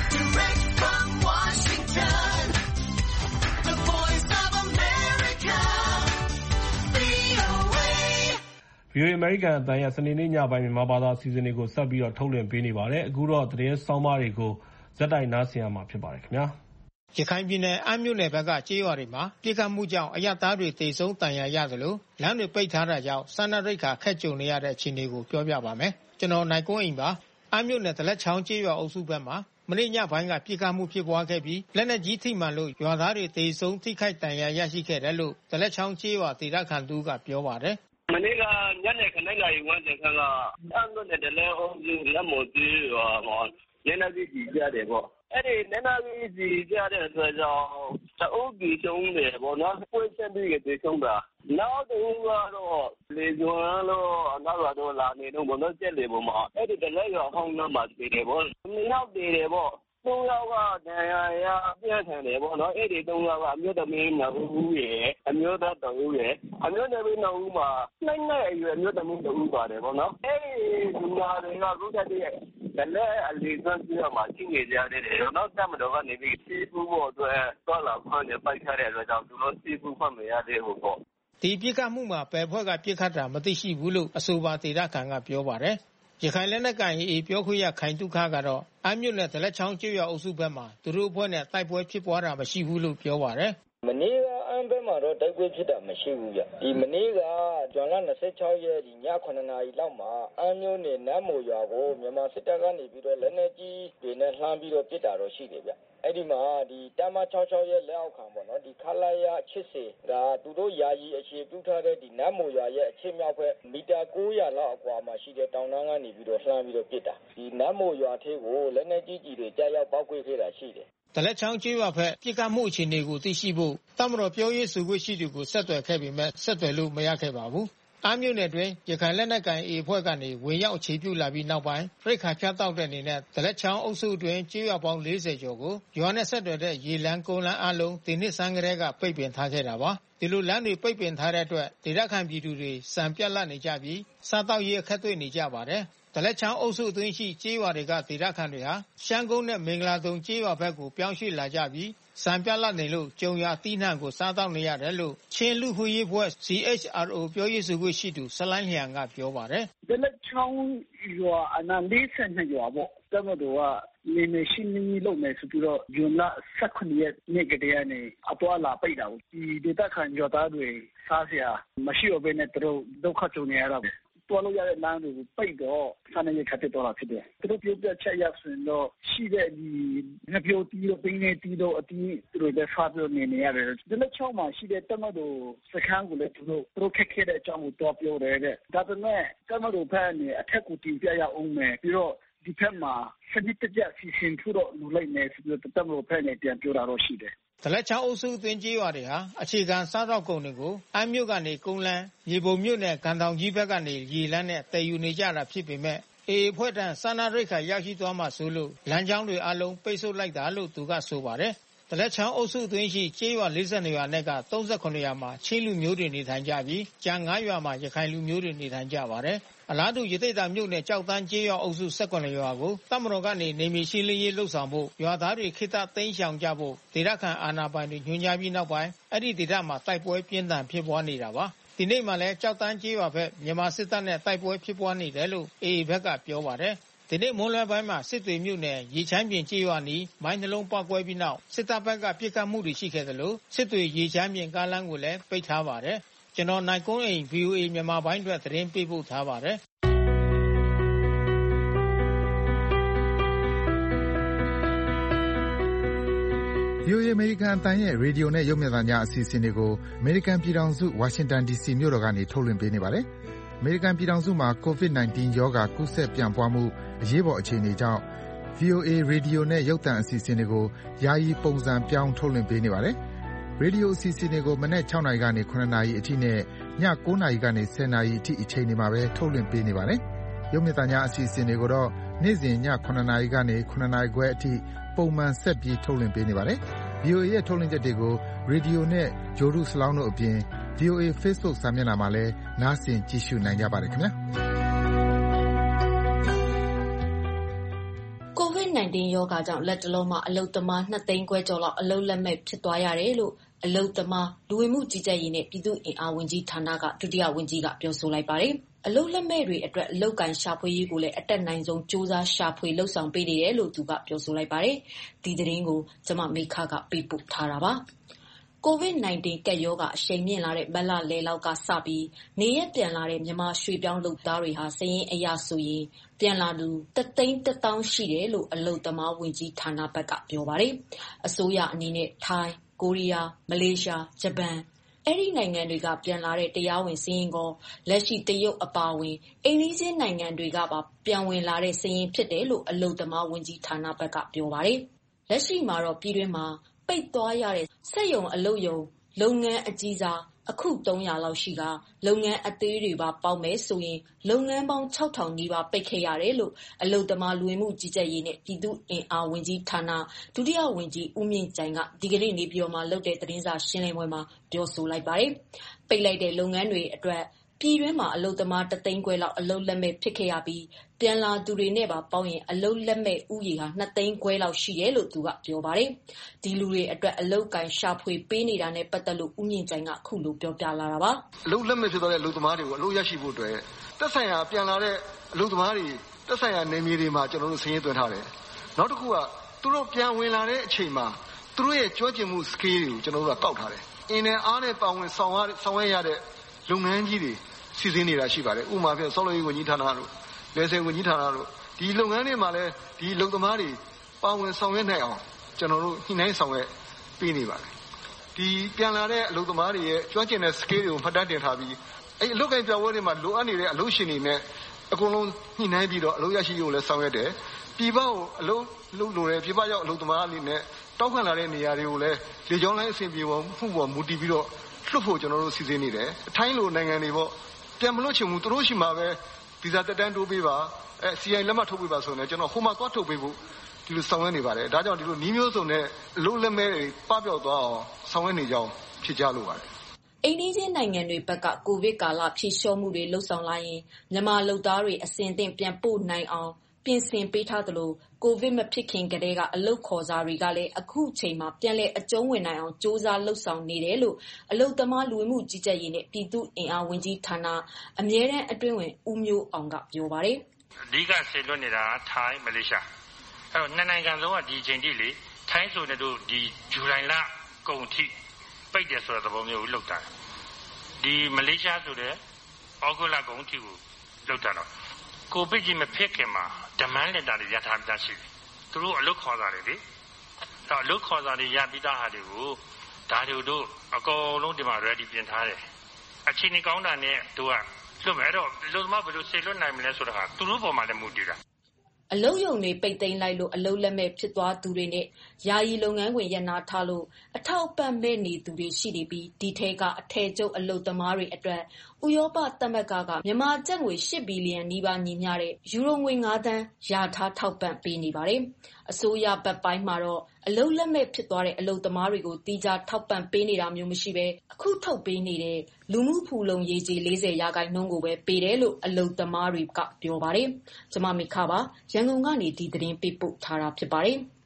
ဗွီအိုအေ အမေရိကန်အသံရဲ့စနေနေ့ညပိုင်းမြန်မာဘာသာအစီအစဉ်တွေကိုဆက်ပြီးတော့ထုတ်လွှင့်ပေးနေပါတယ်။အခုတော့သတင်းဆောင်းပါးတွေကိုဆက်တိုက်နားဆင်ရမှာဖြစ်ပါတယ်ခင်ဗျာ။ရခိုင်ပြည်နယ်အမ်းမြို့နယ်ဘက်ကကျေးရွာတွေမှာပြစ်ခတ်မှုကြောင့်အရပ်သားတွေတေဆုံးတန်ရာရတယ်လို့လမ်းတွေပိတ်ထားတာကြောင့်စားနပ်ရိက္ခာခက်ကြုံနေရတဲ့အခြေအနေကိုပြောပြပါမယ်။ကျွန်တော်နိုင်ကွန်းအိမ်ပါ။အမ်းမြို့နယ်ဒလက်ချောင်းကျေးရွာအုပ်စုဘက်မှာမနေ့ညပိုင်းကပြစ်ခတ်မှုဖြစ်ပွားခဲ့ပြီးလက်နက်ကြီးထိမှန်လို့ရွာသားတွေတေဆုံးထိခိုက်တန်ရာရရှိခဲ့တယ်လို့ဒလက်ချောင်းကျေးရွာဒေသခံတူကပြောပါတယ်။မနေ့ကညနေခဏနာရီဝန်းကျင်ကအမ်းမြို့နယ်ဒလက်အုပ်စုလက်မော်ကြီးရွာမှာညနေကြီးကြီးကြတယ်ပေါ့။အဲ့ဒီနနာကြီးစီကြတဲ့အတွက်ကြောင့်တအုပ်ကြီးကျုံးတယ်ပေါ့နော်ပွဲချက်ပြီးတေဆုံးတာနောက်တူကတော့လေကျွမ်းလို့နောက်တော့လာနေတော့ဘုံတော့ကျက်လေပုံမှာအဲ့ဒီတလက်ရောဟောင်းနှမှာတည်တယ်ပေါ့နှစ်ယောက်တည်တယ်ပေါ့သုံးယောက်ကဒဏ်ရာရပြင်းထန်တယ်ပေါ့နော်အဲ့ဒီသုံးယောက်ကအမျိုးသမီးနှစ်ဦးရယ်အမျိုးသားတစ်ဦးရယ်အမျိုးသမီးနှစ်ဦးမှာနှစ်နှစ်အရွယ်အမျိုးသမီးတစ်ဦးပါတယ်ပေါ့နော်အဲ့ဒီလူနာတွေကရုပ်သက်တဲ့ဒလက်အလီဆန်းပြမှာရှိနေကြတယ်တော့တမတော်ကနေပြီးစီးပူးဖို့အတွက်သွားလာခွင့်နဲ့ပိုက်ထားတဲ့အတွက်ကြောင့်သူတို့စီးပူးခွင့်မရသေးဘူးပေါ့ဒီပြစ်ခတ်မှုမှာဘယ်ဖွဲ့ကပြစ်ခတ်တာမသိရှိဘူးလို့အဆိုပါဒေသခံကပြောပါတယ်ရခိုင်လက်နက်ကိုင်အေပြောခွင့်ရခိုင်တုခကတော့အမ်းမြို့နယ်ဒလက်ချောင်းကျေးရွာအုပ်စုဘက်မှာသူတို့အဖွဲ့နဲ့တိုက်ပွဲဖြစ်ပွားတာမရှိဘူးလို့ပြောပါတယ်မနေ့ကအမ်းဘက်မှာတော့တိုက်ပွဲဖြစ်တာမရှိဘူးဗျဒီမနေ့ကဇွန်လ၂၆ရက်ဒီညခုနှစ်နာရီလောက်မှာအမ်းမြို့နယ်နမ်းမိုရွာကိုမြန်မာစစ်တပ်ကနေပြီးတော့လက်နက်ကြီးတွေနဲ့လှမ်းပြီးတော့ပစ်တာတော့ရှိတယ်ဗျအဲ့ဒီမှာဒီတမ၆၆ရဲ့လက်အောက်ခံပေါ့နော်ဒီခလာရ၈၀ဒါသူတို့ယာယီအခြေပြုထားတဲ့ဒီနမ်းမိုရွာရဲ့အခြေမြောက်ဘက်မီတာ၉၀၀လောက်အကွာမှာရှိတဲ့တောင်တန်းကနေပြီးတော့လှမ်းပြီးတော့ပစ်တာဒီနမ်းမိုရွာထဲကိုလက်နက်ကြီးကြီးတွေကြားရောက်ပောက်ကွဲခဲ့တာရှိတယ်ဒလက်ချောင်းကျေးရွာဘက်ပြစ်ခတ်မှုအခြေအနေကိုသိရှိဖို့တမတော်ပြောရေးဆိုခွင့်ရှိသူကိုဆက်သွယ်ခဲ့ပေမဲ့ဆက်သွယ်လို့မရခဲ့ပါဘူး။အမ်းမြို့နယ်တွင်ရခိုင်လက်နက်ကိုင်အေအဖွဲ့ကနေဝင်ရောက်အခြေပြုလာပြီးနောက်ပိုင်းရိတ်ခါဖြတ်တောက်တဲ့အနေနဲ့ဒလက်ချောင်းအုပ်စုတွင်ကျေးရွာပေါင်း၄၀ကျော်ကိုရွာနဲ့ဆက်သွယ်တဲ့ရေလမ်းကုန်းလမ်းအလုံးဒီနှစ်ဆန်းကတည်းကပိတ်ပင်ထားခဲ့တာပါ။ဒီလိုလမ်းတွေပိတ်ပင်ထားတဲ့အတွက်ဒေသခံပြည်သူတွေစံပြတ်လတ်နေကြပြီးစားတောက်ရေးအခက်တွေ့နေကြပါတယ်။ဒလက်ချောင်းအုပ်စုအတွင်းရှိကျေးရွာတွေကဒေသခံတွေဟာရှမ်းကုန်းနဲ့မင်္ဂလာတုံကျေးရွာဘက်ကိုပြောင်းရွှေ့လာကြပြီးစံပြတ်လတ်နေလို့ကြုံရတီးနှံကိုစားတောက်နေရတယ်လို့ချင်းလူခွေးဘွဲ့ C H R O ပြောရေးဆိုခွင့်ရှိသူဆလိုင်းလျံကပြောပါတယ်ဒလက်ချောင်းရွာအနာ၄၂ရွာပေါ့တမတော်ကနေနေရှင်းနေလို့မယ်ဆိုပြီးတော့ဂျွန်လ၁၇ရက်နေ့ကတည်းကနေအသွားလာပိတ်တာဒီဒေသခံရွာသားတွေစားစရာမရှိတော့ဘဲနဲ့သူတို့ဒုက္ခကြုံနေရတာတော်လို့ရတဲ့လမ်းတွေကိုပိတ်တော့စားနေရခက်တော့တာဖြစ်တယ်သူတို့ပြောပြချက်ရဆိုရင်တော့ရှိတဲ့ဒီငပြိုတီးတော့ပင်းနေတီးတော့အတီးသူတို့ပဲဖားပြနေနေရတယ်ဒီလက်ချောင်းမှာရှိတဲ့တမတို့စခန်းကိုလည်းသူတို့သူတို့ခက်ခဲတဲ့အကြောင်းကိုတော့ပြောတယ်တဲ့ဒါပေမဲ့တမတို့ဖက်နေအထက်ကိုတင်ပြရအောင်မယ်ပြီးတော့ဒီဖက်မှာစနစ်တကျစီစဉ်ထူတော့လူလိုက်နေဆိုပြီးတော့တမတို့ဖက်နေပြန်ပြောတာတော့ရှိတယ်ဒလက်ချောင်းအုပ်စုအတွင်းကျေးရွာတွေဟာအခြေခံစားတော့ကုန်တွေကိုအမ်းမြို့ကနေကုန်းလန်းရေပုံမြို့နယ်ကန်တောင်ကြီးဘက်ကနေရေလန်းနဲ့တည်ယူနေကြတာဖြစ်ပေမဲ့အေအဖွဲ့တန်းစားနပ်ရိက္ခာရောက်ရှိသွားမှဆိုလို့လမ်းကြောင်းတွေအလုံးပိတ်ဆို့လိုက်တာလို့သူကဆိုပါတယ်ဒလက်ချောင်းအုပ်စုအတွင်းရှိကျေးရွာ၄၂ရွာနဲ့က၃၇ရွာမှာချင်းလူမျိုးတွေနေထိုင်ကြပြီးကျန်၅ရွာမှာရခိုင်လူမျိုးတွေနေထိုင်ကြပါတယ်အလားတူရသေ့တောင်မြို့နယ်ကြောက်တန်းကျေးရွာအုပ်စု၁၇ရွာကိုတမတော်ကနေနေမီရှင်းလင်းရေးလှုပ်ဆောင်ဖို့ရွာသားတွေခိတသိမ်းရှောင်ကြဖို့ဒေသခံအာဏာပိုင်တွေညွှန်ကြားပြီးနောက်ပိုင်းအဲ့ဒီဒေသမှာတိုက်ပွဲပြင်းထန်ဖြစ်ပွားနေတာပါဒီနေ့မှလည်းကြောက်တန်းကျေးရွာဘက်မြန်မာစစ်တပ်နဲ့တိုက်ပွဲဖြစ်ပွားနေတယ်လို့အေဘက်ကပြောပါတယ်ဒီနေ့မွန်းလွဲပိုင်းမှာစစ်တွေမြို့နယ်ရေချမ်းပြင်ကျေးရွာနီးမိုင်းနှလုံးပောက်ကွဲပြီးနောက်စစ်တပ်ဘက်ကပြစ်ခတ်မှုတွေရှိခဲ့တယ်လို့စစ်တွေရေချမ်းပြင်ကားလမ်းကိုလည်းပိတ်ထားပါတယ်ကျွန်တော်နိုင်ကွန်းအိန် ဗီအိုအေ မြန်မာပိုင်းအတွက်သတင်းပေးပို့ထားပါတယ်။ဗီအိုအေ အမေရိကန်အသံရဲ့ရေဒီယိုနဲ့ရုပ်မြင်သံကြားအစီအစဉ်တွေကိုအမေရိကန်ပြည်ထောင်စုဝါရှင်တန်ဒီစီမြို့တော်ကနေထုတ်လွှင့်ပေးနေပါတယ်။အမေရိကန်ပြည်ထောင်စုမှာ ကိုဗစ် ၁၉ ရောဂါကူးစက်ပြန့်ပွားမှုအရေးပေါ်အခြေအနေကြောင့် ဗီအိုအေ ရေဒီယိုနဲ့ရုပ်သံအစီအစဉ်တွေကိုယာယီပုံစံပြောင်းထုတ်လွှင့်ပေးနေပါတယ်။ရေဒီယိုအစီအစဉ်တွေကိုမနက် ၆ နာရီကနေ ၇ နာရီအထိနဲ့ည ၉ နာရီကနေ ၁၀ နာရီအထိအချိန်တွေမှာပဲထုတ်လွှင့်ပေးနေပါတယ်။ရုပ်မြင်သံကြားအစီအစဉ်တွေကိုတော့နေ့စဉ်ည ၇ နာရီကနေ ၇ နာရီခွဲအထိပုံမှန်ဆက်ပြီးထုတ်လွှင့်ပေးနေပါတယ်။ ဗီအိုအေရဲ့ထုတ်လွှင့်ချက်တွေကိုရေဒီယိုနဲ့ဂြိုလ်တုစလောင်းတို့အပြင် ဗီအိုအေ Facebook စာမျက်နှာမှာလည်းနားဆင်ကြည့်ရှုနိုင်ကြပါတယ်ခင်ဗျာ။ကိုဗစ် ၁၉ ရောဂါကြောင့်လက်တလုံးမှာအလုပ်သမားနှစ်သိန်းခွဲကျော်လောက်အလုပ်လက်မဲ့ဖြစ်သွားရတယ်လို့အလုပ်သမားလူဝင်မှုကြီးကြပ်ရေးနဲ့ပြည်သူ့အင်အားဝန်ကြီးဌာနကဒုတိယဝန်ကြီးကပြောဆိုလိုက်ပါတယ်။အလုပ်လက်မဲ့တွေအတွက်အလုပ်ကိုင်ရှာဖွေရေးကိုလည်းအတက်နိုင်ဆုံးစူးစမ်းရှာဖွေလှုပ်ဆောင်ပေးနေတယ်လို့သူကပြောဆိုလိုက်ပါတယ်။ဒီသတင်းကိုကျမမေခကပေးပို့ထားတာပါ။ကိုဗစ် ၁၉ ကပ်ရောဂါအရှိန်မြင့်လာတဲ့မတ်လလယ်လောက်ကစပြီးနေရက်ပြန်လာတဲ့မြန်မာရွှေပြောင်းလုပ်သားတွေဟာစာရင်းအရဆိုရင်ပြန်လာသူတစ်သိန်းတစ်သောင်းရှိတယ်လို့အလုပ်သမားဝန်ကြီးဌာနဘက်ကပြောပါတယ်။အစိုးရအနေနဲ့ထိုင်း၊ကိုရီးယား၊မလေးရှား၊ဂျပန်အဲ့ဒီနိုင်ငံတွေကပြန်လာတဲ့တရားဝင်စာရင်းကိုလက်ရှိတရုတ်အပါအဝင်အိမ်နီးချင်းနိုင်ငံတွေကပါပြန်ဝင်လာတဲ့စာရင်းဖြစ်တယ်လို့အလုပ်သမားဝန်ကြီးဌာနဘက်ကပြောပါတယ်။လက်ရှိမှာတော့ပြည်တွင်းမှာပိတ်သွားရတဲ့စက်ရုံအလုပ်ရုံလုပ်ငန်းအကြီးစားအခုသုံးရာလောက်ရှိကလုပ်ငန်းအသေးတွေပါပေါက်မယ်ဆိုရင်လုပ်ငန်းပေါင်း၆ထောင်နီးပါးပိတ်ခဲ့ရတယ်လို့အလုပ်သမားလူဝင်မှုကြီးကြပ်ရေးနဲ့ပြည်သူ့အင်အားဝန်ကြီးဌာနဒုတိယဝန်ကြီးဦးမြင့်ကြိုင်ကဒီကနေ့နေပြည်တော်မှာလုပ်တဲ့သတင်းစာရှင်းလင်းပွဲမှာပြောဆိုလိုက်ပါတယ်။ပိတ်လိုက်တဲ့လုပ်ငန်းတွေအတွက်ပြည်တွင်းမှာအလုပ်သမားတသိန်းခွဲလောက်အလုပ်လက်မဲ့ဖြစ်ခဲ့ရပြီးပြန်လာသူတွေနဲ့ပါပေါင်းရင်အလုပ်လက်မဲ့ဥယေဟာနှစ်သိန်းခွဲလောက်ရှိတယ်လို့သူကပြောပါတယ်။ဒီလူတွေအတွက်အလုပ်ကိုင်ရှာဖွေပေးနေတာနဲ့ပတ်သက်လို့ဦးမြင့်ကြိုင်ကအခုလိုပြောပြလာတာပါ။အလုပ်လက်မဲ့ဖြစ်သွားတဲ့အလုပ်သမားတွေကိုအလုပ်ရရှိဖို့အတွက်သက်ဆိုင်ရာပြန်လာတဲ့အလုပ်သမားတွေသက်ဆိုင်ရာနေမြေတွေမှာကျွန်တော်တို့စာရင်းသွင်းထားတယ်။နောက်တစ်ခုကသူတို့ပြန်ဝင်လာတဲ့အချိန်မှာသူတို့ရဲ့ကျွမ်းကျင်မှု skill တွေကိုကျွန်တော်တို့ကကောက်ထားတယ်။အင်းနဲ့အားနဲ့ပါဝင်ဆောင်ရဆောင်ရရတဲ့လုပ်ငန်းကြီးတွေစီစဉ်နေတာရှိပါတယ်ဥပမာဖြင့်ဆောက်လုပ်ရေးဝန်ကြီးဌာနတို့လယ်ဆည်ဝန်ကြီးဌာနတို့ဒီလုပ်ငန်းတွေမှာလည်းဒီလုပ်သမားတွေပါဝင်ဆောင်ရွက်နိုင်အောင်ကျွန်တော်တို့ညှိနှိုင်းဆောင်ရွက်ပေးနေပါတယ်ဒီပြန်လာတဲ့အလုပ်သမားတွေရဲ့ကျွမ်းကျင်တဲ့ skill တွေကိုမှတ်တမ်းတင်ထားပြီးအဲအလုပ်ကိုင်ပြောင်းပွဲတွေမှာလိုအပ်နေတဲ့အလုပ်ရှင်တွေနဲ့အကုန်လုံးညှိနှိုင်းပြီးတော့အလုပ်ရရှိဖို့လည်းဆောင်ရွက်တယ်ပြည်ပကိုအလုပ်လုပ်လို့ရပြည်ပရောက်အလုပ်သမားအနေနဲ့တောက်ခံလာတဲ့နေရာတွေကိုလည်းလေကြောင်းလိုင်းအဆင်ပြေဖို့မှုပေါ်မူတည်ပြီးတော့လွှတ်ဖို့ကျွန်တော်တို့စီစဉ်နေတယ်အထိုင်းလိုနိုင်ငံတွေပေါ့ပြန်မလို့ချင်ဘူးသူတို့ရှိမှာပဲဗီဇာတက်တန်းတိုးပေးပါအဲ စီ အိုင် လက်မှတ်ထုတ်ပေးပါဆိုရင်ကျွန်တော်ဟိုမှာသွားထုတ်ပေးဖို့ဒီလိုဆောင်ရွက်နေပါတယ်ဒါကြောင့်ဒီလိုနှီးမျိုးစုံနဲ့အလို့လက်မဲတွေပပျောက်သွားအောင်ဆောင်ရွက်နေကြအောင်ဖြစ်ကြလို့ပါတယ်အိန္ဒိယနိုင်ငံတွေဘက်ကကိုဗစ်ကာလဖြေလျှော့မှုတွေလှုပ်ဆောင်လာရင်မြန်မာလုပ်သားတွေအစဉ်အသင့်ပြန်ပို့နိုင်အောင်ပြင်ဆင်ပေးထားသလိုကိုဗစ်မဖြစ်ခင်ကတည်းကအလုပ်ခေါ်စာတွေကလည်းအခုချိန်မှာပြန်လည်အကျုံးဝင်နိုင်အောင်စ조사လှုပ်ဆောင်နေတယ်လို့အလုပ်သမားလူဝင်မှုကြီးကြပ်ရေးနဲ့ပြည်သူ့အင်အားဝန်ကြီးဌာနအမြဲတမ်းအတွင်းဝင်ဦးမျိုးအောင်ကပြောပါတယ်အဓိကဆေလွတ်နေတာထိုင်းမလေးရှားအဲ့တော့နှစ်နိုင်ငံလုံးကဒီချိန်ထိလေထိုင်းဆိုတဲ့တို့ဒီဇူလိုင်လကုန်ထိပိတ်တယ်ဆိုတဲ့သဘောမျိုးကိုလုပ်တာဒီမလေးရှားဆိုတဲ့ဩဂုတ်လကုန်ထိကိုလုပ်တာတော့ကိုဗစ်ကြီးမဖြစ်ခင်မှာဒမန်းလက်တာတွေရထားပြီးသားရှိတယ်သူတို့အလုပ်ခေါ်တာတွေလေတော့အလုပ်ခေါ်တာတွေရပြီးသားဟာတွေကိုဒါတွေတို့အကုန်လုံးဒီမှာ ready ပြင်ထားတယ်အချိန်ကြီးကောင်းတာနဲ့တို့ကလွတ်မယ်အဲ့တော့လူသမားဘယ်လိုဆေလွတ်နိုင်မလဲဆိုတာဟာသူတို့ပေါ်မှာလည်းမူတည်တာအလုပ်ရုံတွေပိတ်သိမ်းလိုက်လို့အလုပ်လက်မဲ့ဖြစ်သွားသူတွေနဲ့ယာယီလုပ်ငန်းခွင်ရပ်နားထားလို့အထောက်အပံ့မဲ့နေသူတွေရှိနေပြီးဒီထဲကအထည်ချုပ်အလုပ်သမားတွေအတွက်ဥရောပသမဂ္ဂကမြန်မာကျပ်ငွေ၈ဘီလီယံနီးပါးညီမျှတဲ့ယူရိုငွေ၅သန်းယာထားထောက်ပံ့ပေးနေပါတယ်။အစိုးရဘက်ပိုင်းမှာတော့အလုပ်လက်မဲ့ဖြစ်သွားတဲ့အလုပ်သမားတွေကိုတီးခြားထောက်ပံ့ပေးနေတာမျိုးမရှိဘဲအခုထုတ်ပေးနေတဲ့လူမှုဖူလုံရေးကြီး၄၀ရာခိုင်နှုန်းကိုပဲပေးတယ်လို့အလုပ်သမားတွေကပြောပါတယ်။ကျမမိခပါရန်ကုန်ကနေဒီသတင်းပေးပို့ထားတာဖြစ်ပါတယ်။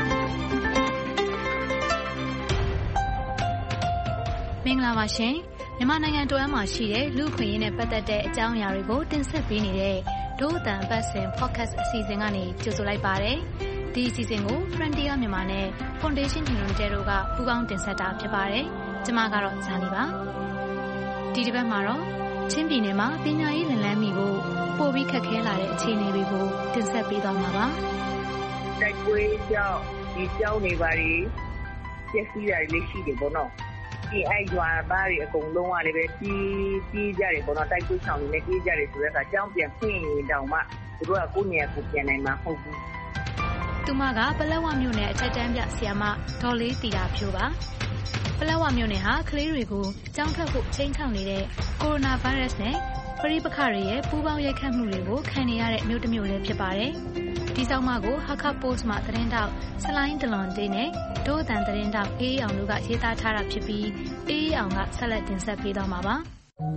မင်္ဂလာပါရှင်မြန်မာနိုင်ငံတော်မှာရှိတဲ့လူ့ခွင့်ရေးနဲ့ပတ်သက်တဲ့အကြောင်းအရာတွေကိုတင်ဆက်ပေးနေတဲ့ဒို့အတန်ပတ်စဉ် podcast အစီအစဉ်ကနေကြိုဆိုလိုက်ပါတယ်။ဒီအစီအစဉ်ကို Frontier မြန်မာနဲ့ Foundation Humanitarian တို့ကပူးပေါင်းတင်ဆက်တာဖြစ်ပါတယ်။ကျွန်မကတော့ဇာနည်ပါ။ဒီတစ်ပတ်မှာတော့ချင်းပြည်နယ်မှာပညာရေးလန်လန်းမိကိုပို့ပြီးခက်ခဲလာတဲ့အခြေအနေတွေကိုတင်ဆက်ပေးသွားမှာပါ။တိုက်ပွဲကြောင့်ဒီကြောင်းနေပါလေပျက်စီးတာလေးရှိတယ်ပေါ့နော်။ဒီအဲ့ရွာသားတွေအကုန်လုံးကလည်းပဲကြီးကြီးကြတယ်ပေါ့နော်တိုက်ပွဲဆောင်နေကြီးကြတယ်ဆိုတော့အကြောင်းပြန်ဖွင့်ရင်တောင်မှသူတို့ကကိုယ့်နေရာကိုပြန်နိုင်မှာမဟုတ်ဘူး။သူမကပလက်ဝမြို့နယ်အထက်တန်းပြဆရာမဒေါ်လေးတီတာဖြိုးပါ။ပလက်ဝမြို့နယ်ဟာကလေးတွေကိုကြောင်းထွက်ဖို့ချိန်ချောက်နေတဲ့ကိုရိုနာဗိုင်းရပ်စ်နဲ့ပရိပခတွေရဲ့ပူးပေါင်းရိုက်ခတ်မှုတွေကိုခံနေရတဲ့မြို့တစ်မြို့လည်းဖြစ်ပါတယ်။ဒီဆောင်မကိုဟာခပို့စ်မှသတင်းတောက်ဆလိုင်းဒလွန်ဒေးနဲ့ဒို့အတန်သတင်းတောက်အေးအောင်တို့ကရေးသားထားတာဖြစ်ပြီးအေးအောင်ကဆက်လက်တင်ဆက်ပေးသွားမှာပါ။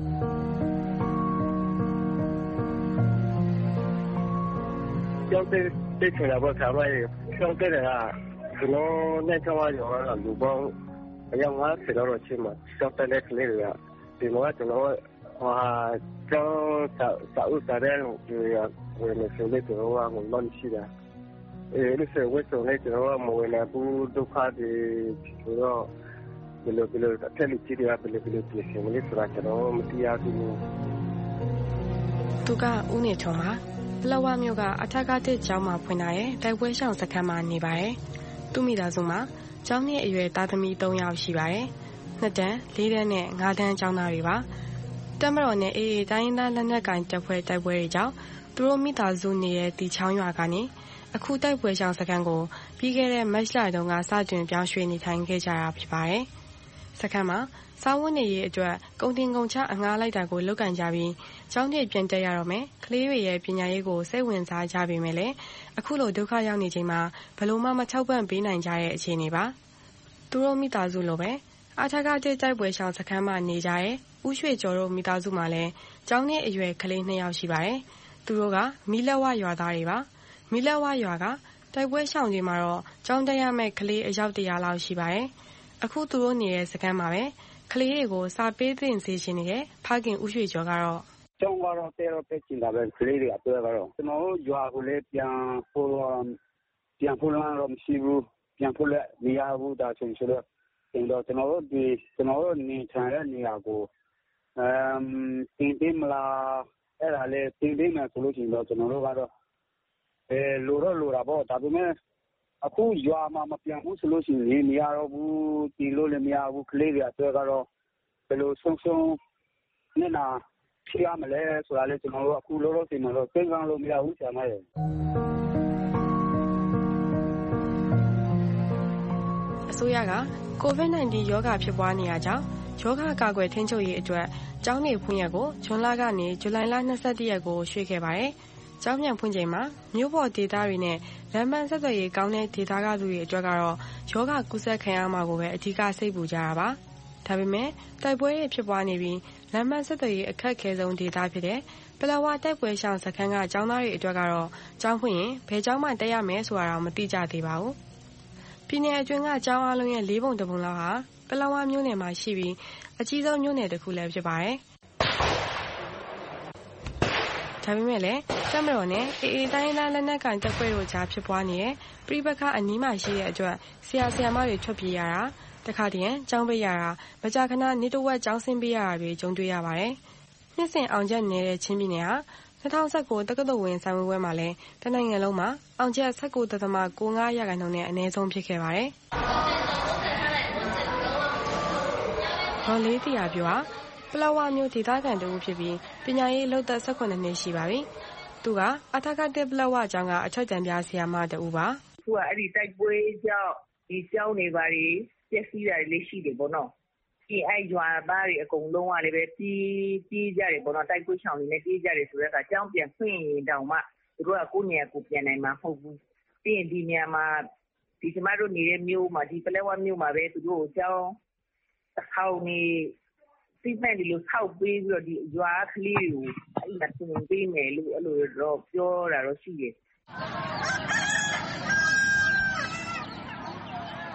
ကျောင်းတက်တက်ချင်တာပေါ့ဆရာမကြီးကျောင်းတက်တယ်ကကျွန်တော်နဲ့ကျောင်းသားရောလူပေါင်းအယောက်၅၀လောက်တော့ချင်းမှာကျောင်းတက်တဲ့ကလေးတွေကဒီမှာကျွန်တော်ဟာကျောင်းစာအုပ်စာတမ်းတွေဝင်နေဆိုလို့ကျွန်တော်ကငုံလို့ရှိတာအဲလို့ဆိုဝတ်စုံလေးကျွန်တော်ကမဝင်နိုင်ဘူးဒုက္ခတွေဆိုတော့ဘယ်လိုဘယ်လိုအထက်လူကြီးတွေကဘယ်လိုဘယ်လိုပြင်ဆင်မလဲဆိုတာကျွန်တော်မသိရဘူးသူကဦးနေထုံပါပလောဝမျိုးကအထက်ကတစ်ကျောင်းမှာဖွင့်ထားတဲ့တိုက်ပွဲရှောင်စခန်းမှာနေပါတယ်သူမိသားစုမှာကျောင်းရဲ့အရွယ်သားသမီး၃ယောက်ရှိပါတယ်နှစ်တန်းလေးတန်းနဲ့ငါးတန်းကျောင်းသားတွေပါတက်မတော်နဲ့အေးအေးတိုင်းရင်းသားလက်နက်ကင်တပ်ဖွဲ့တိုက်ပွဲတွေကြောင့်သူတို့မိသားစုနေတဲ့တီချောင်းရွာကနေအခုတိုက်ပွဲရှောင်စခန်းကိုပြီးခဲ့တဲ့မတ်လတုန်းကစတင်ပြောင်းရွှေ့နေထိုင်ခဲ့ကြတာဖြစ်ပါတယ်။စခန်းမှာစားဝတ်နေရေးအတွက်ကုန်တင်ကုန်ချအငှားလိုက်တာကိုလုပ်ကင်ကြပြီးကျောင်းတွေပြန်တက်ရတော့မယ်။ကလေးတွေရဲ့ပညာရေးကိုစိတ်ဝင်စားကြပေမဲ့လည်းအခုလိုဒုက္ခရောက်နေချိန်မှာဘယ်လိုမှမထောက်ပံ့ပေးနိုင်ကြတဲ့အခြေအနေပါ။သူတို့မိသားစုလိုပဲအထက်ကတဲ့တိုက်ပွဲရှောင်စခန်းမှာနေကြတဲ့ဦးရွှေကျော်တို့မိသားစုမှာလည်းကျောင်းနဲ့အရွယ်ကလေးနှစ်ယောက်ရှိပါတယ်။သူတို့ကမီလက်ဝရွာသားတွေပါ။မီလက်ဝရွာကတိုက်ပွဲရှောင်တွေမှာတော့ကျောင်းတက်ရမယ့်ကလေးအယောက်တရာလောက်ရှိပါတယ်။အခုသူတို့နေတဲ့စခန်းမှာပဲကလေးတွေကိုစာပေးသင်စေချင်နေတဲ့ဖခင်ဦးရွှေကျော်ကတော့ကျောင်းကတော့တဲတော့ပဲကျင်တာပဲကလေးတွေအတွက်ကတော့ကျွန်တော်တို့ရွာကိုလည်းပြန်ဖို့ပြန်ဖို့လာတော့မရှိဘူးပြန်ဖို့လည်းမရဘူးဒါဆိုရင်ဆိုတော့ကျွန်တော်ကျွန်တော်တို့ဒီကျွန်တော်တို့နေထိုင်တဲ့နေရာကိုအမ်တင်တင်မလားအဲ့ဒါလေတင်တင်မယ်ဆိုလို့ရှိရင်တော့ကျွန်တော်တို့ကတော့အဲလိုတော့လိုတာပေါ့ဒါပေမဲ့အခုရွာမှာမပြန်ဘူးဆိုလို့ရှိရင်နေရတော့ဘူးတီလို့လည်းမရဘူးကလေးတွေအတွက်ကတော့ဘယ်လိုဆုံးဆုံးနေနာဖြစ်ရမလဲဆိုတာလေကျွန်တော်တို့အခုလောလောဆယ်မှာတော့သင်္ကန်းလို့မရဘူးဆရာမရဲ့အစိုးရကကိုဗစ်နိုင်တီင် ရောဂါဖြစ်ပွားနေရကြောင်းရောဂါကာကွယ်ထိန်းချုပ်ရေးအတွက်ကျောင်းနေဖွင့်ရက်ကိုဇွန်လကနေဇူလိုင်လ၂၁ရက်ကိုရွှေ့ခဲ့ပါတယ်။ကျောင်းပြန်ဖွင့်ချိန်မှာမြို့ပေါ်ဒေသတွေနဲ့လမ်းမဆက်သွယ်ရေးကောင်းတဲ့ဒေသကလူတွေအတွက်ကတော့ရောဂါကူးစက်ခံရမှာကိုပဲအဓိကစိတ်ပူကြတာပါ။ဒါပေမဲ့တိုက်ပွဲတွေဖြစ်ပွားနေပြီးလမ်းမဆက်သွယ်ရေးအခက်အခဲဆုံးဒေသဖြစ်တဲ့ပလောဝတိုက်ပွဲရှောင်စခန်းကကျောင်းသားတွေအတွက်ကတော့ကျောင်းဖွင့်ရင်ဘယ်ကျောင်းမှတက်ရမယ်ဆိုတာတော့မသိကြသေးပါဘူး။ပြည်နယ်အတွင်းကကျောင်းအလုံးရဲ့လေးပုံတစ်ပုံလောက်ဟာပလောဝမြို့နယ်မှာရှိပြီးအကြီးဆုံးမြို့နယ်တစ်ခုလည်းဖြစ်ပါတယ်။ဒါပေမဲ့လည်းတက်မတော်နဲ့အေးအေးတိုင်းသားလက်နက်ကင်တပ်ဖွဲ့တို့ကြားဖြစ်ပွားနေတဲ့ပြိပခအနီးမှာရှိတဲ့အတွက်ဆရာဆရာမတွေထွက်ပြေးရတာတခါတည်းကျောင်းပေးရတာမကြာခဏနေတဝက်ကျောင်းဆင်းပေးရတာတွေကြုံတွေ့ရပါတယ်။နှစ်စဉ်အောင်ချက်နေတဲ့ချင်းပြည်နယ်ဟာ၂၀၁၉တက္ကသိုလ်ဝင်စာမေးပွဲမှာလည်းတနိုင်ငံလုံးမှာအောင်ချက်၁၉.၉၅ရာခိုင်နှုန်းနဲ့အနည်းဆုံးဖြစ်ခဲ့ပါတယ်။ဒေါ်လေးတီယာပြောဟာပလောဝမျိုးဒေသခံတူဖြစ်ပြီးပညာရေးလုပ်သက်၁၈နှစ်ရှိပါပြီ။သူကအထက်ကတက်ပလောဝကျောင်းကအထက်တန်းပြဆရာမတူပါ။သူကအဲ့ဒီတိုက်ပွဲကြောင့်ဒီကျောင်းနေပါလေပျက်စီးတာလေးရှိတယ်ပေါ့နော်။ဒီအဲ့ရွာသားတွေအကုန်လုံးကလည်းပဲပြီးပြီးကြတယ်ပေါ့နော်တိုက်ပွဲဆောင်နေနဲ့ပြီးကြတယ်ဆိုတော့အကျောင်းပြန်ဖွင့်ရင်တောင်မှသူတို့ကကိုယ့်နေရာကိုပြန်နိုင်မှာမဟုတ်ဘူး။ပြီးရင်ဒီနေရာမှာဒီကျမတို့နေတဲ့မြို့မှာဒီပလောဝမြို့မှာပဲသူတို့ကိုကျောင်းတစ်ခေါက်နေစီမံဒီလိုဆောက်ပေးပြီးတော့ဒီရွာကလေးကိုအဲ့ဒါသင်ပေးမယ်လို့အဲ့လိုတော့ပြောတာတော့ရှိတယ်အ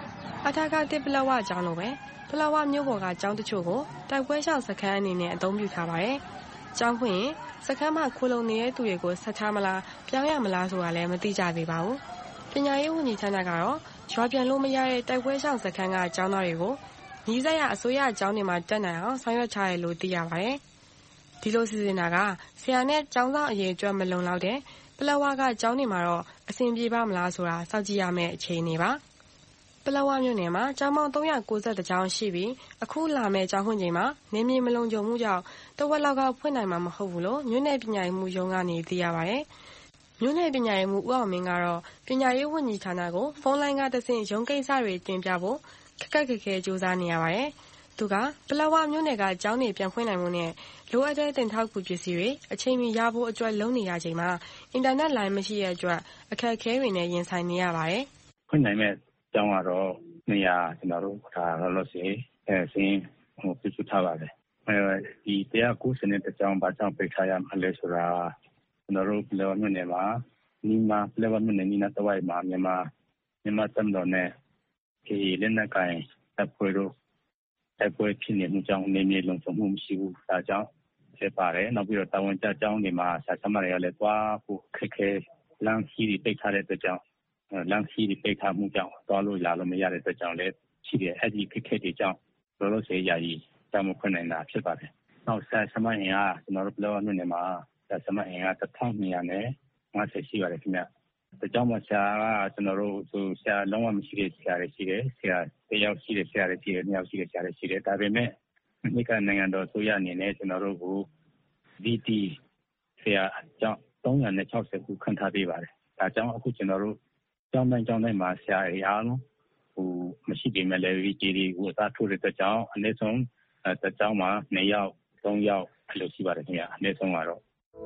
အထက်ကတစ်ပလဝကျောင်းလိုပဲပလဝမြို့ပေါ်ကကျောင်းတချို့ကိုတိုက်ပွဲရှောင်စခန်းအနေနဲ့အသုံးပြုထားပါတယ်။ကျောင်းဖွင့်ရင်စခန်းမှာခိုလုံနေတဲ့သူတွေကိုဆက်ထားမလားပြောင်းရမလားဆိုတာလည်းမသိကြသေးပါဘူး။ပညာရေးဝန်ကြီးဌာနကတော့ရွာပြန်လို့မရတဲ့တိုက်ပွဲရှောင်စခန်းကကျောင်းသားတွေကိုညီစရအစိုးရကျောင်းတွေမှာတက်နိုင်အောင်ဆောင်ရွက်ချရလို့သိရပါတယ်။ဒီလိုစီစဉ်တာကဆရာနဲ့ကျောင်းသားအရေးအတွက်မလုံလောက်တဲ့ပလဝကကျောင်းတွေမှာတော့အဆင်ပြေပါမလားဆိုတာစောင့်ကြည့်ရမယ့်အခြေအနေပါ။ပလဝမြို့နယ်မှာကျောင်းပေါင်းသုံးရာကိုးဆယ်ကျောင်းရှိပြီးအခုလာမယ့်ကျောင်းဖွင့်ချိန်မှာနေမြေမလုံခြုံမှုကြောင့်တဝက်လောက်ကဖွင့်နိုင်မှာမဟုတ်ဘူးလို့မြို့နယ်ပညာရေးမှူးရုံးကနေသိရပါတယ်။မြို့နယ်ပညာရေးမှူးဦးအောင်မင်းကတော့ပညာရေးဝန်ကြီးဌာနကိုဖုန်းလိုင်းကတဆင့်ရုံးကိစ္စတွေတင်ပြဖို့ခက်ခက်ခဲခဲကြိုးစားနေရပါတယ်။သူကပလဝမြို့နယ်ကကျောင်းတွေပြန်ဖွင့်နိုင်မှုနဲ့လိုအပ်တဲ့တင်ထောက်ကူပစ္စည်းတွေအချိန်မီရဖို့အတွက်လုပ်နေရချိန်မှာအင်တာနက်လိုင်းမရှိတဲ့အတွက်အခက်အခဲတွေနဲ့ရင်ဆိုင်နေရပါတယ်။ဖွင့်နိုင်မဲ့ကျောင်းကတော့နေရာကျွန်တော်တို့ဒါလောလောဆယ်အဲစင်းဟိုပြချထားပါတယ်။အဲဒီတရားကိုစနစ်တကြောင်ဘာကြောင့်ပိတ်ထားရမလဲဆိုတာကျွန်တော်တို့ပလဝမြို့နယ်မှာနီမာပလဝမြို့နယ်နီနာတဝိုက်မှာမြန်မာမြန်မာတမ်တော်နဲ့ဒီလက်နက်ကိုင်တပ်ဖွဲ့တို့တိုက်ပွဲဖြစ်နေမှုကြောင့်နေမြေလုံခြုံမှုမရှိဘူး။ဒါကြောင့်ဖြစ်ပါတယ်။နောက်ပြီးတော့တာဝန်ကျကျောင်းတွေမှာဆရာဆရာမတွေကလည်းသွားဖို့ခက်ခဲလမ်းခီးတွေပိတ်ထားတဲ့အတွက်ကြောင့်လမ်းခီးတွေပိတ်ထားမှုကြောင့်သွားလို့လာလို့မရတဲ့အတွက်ကြောင့်လည်းရှိတယ်။အဲ့ဒီခက်ခဲတွေကြောင့်လောလောဆယ်ယာယီကျောင်းမဖွင့်နိုင်တာဖြစ်ပါတယ်။နောက်ဆရာဆရာမအင်အားကျွန်တော်တို့ပလောမြို့နယ်မှာဆရာဆရာမအင်အားတစ်ထောင်နှစ်ရာနဲ့၅၀ရှိပါတယ်ခင်ဗျ။ဒါကြောင့်မဆရာကကျွန်တော်တို့ဆိုဆရာလုံးဝမရှိတဲ့ဆရာတွေရှိတယ်ဆရာတယောက်ရှိတဲ့ဆရာတွေရှိတယ်နှစ်ယောက်ရှိတဲ့ဆရာတွေရှိတယ်ဒါပေမဲ့ဒီကနိုင်ငံတော်ဆိုရအနေနဲ့ကျွန်တော်တို့ကို ဗီ တီ ဆရာအကြောင်းသုံးရာနဲ့၆၀ခုခန့်ထားပေးပါတယ်ဒါကြောင့်အခုကျွန်တော်တို့ကျောင်းတိုင်းကျောင်းတိုင်းမှာဆရာတွေအားလုံးဟိုမရှိပေမဲ့လည်း ဗီ တီ တွေကိုအစားထိုးတဲ့အတွက်ကြောင့်အနည်းဆုံးတစ်ကျောင်းမှာ၂ယောက်၃ယောက်အဲ့လိုရှိပါတယ်ခင်ဗျအနည်းဆုံးကတော့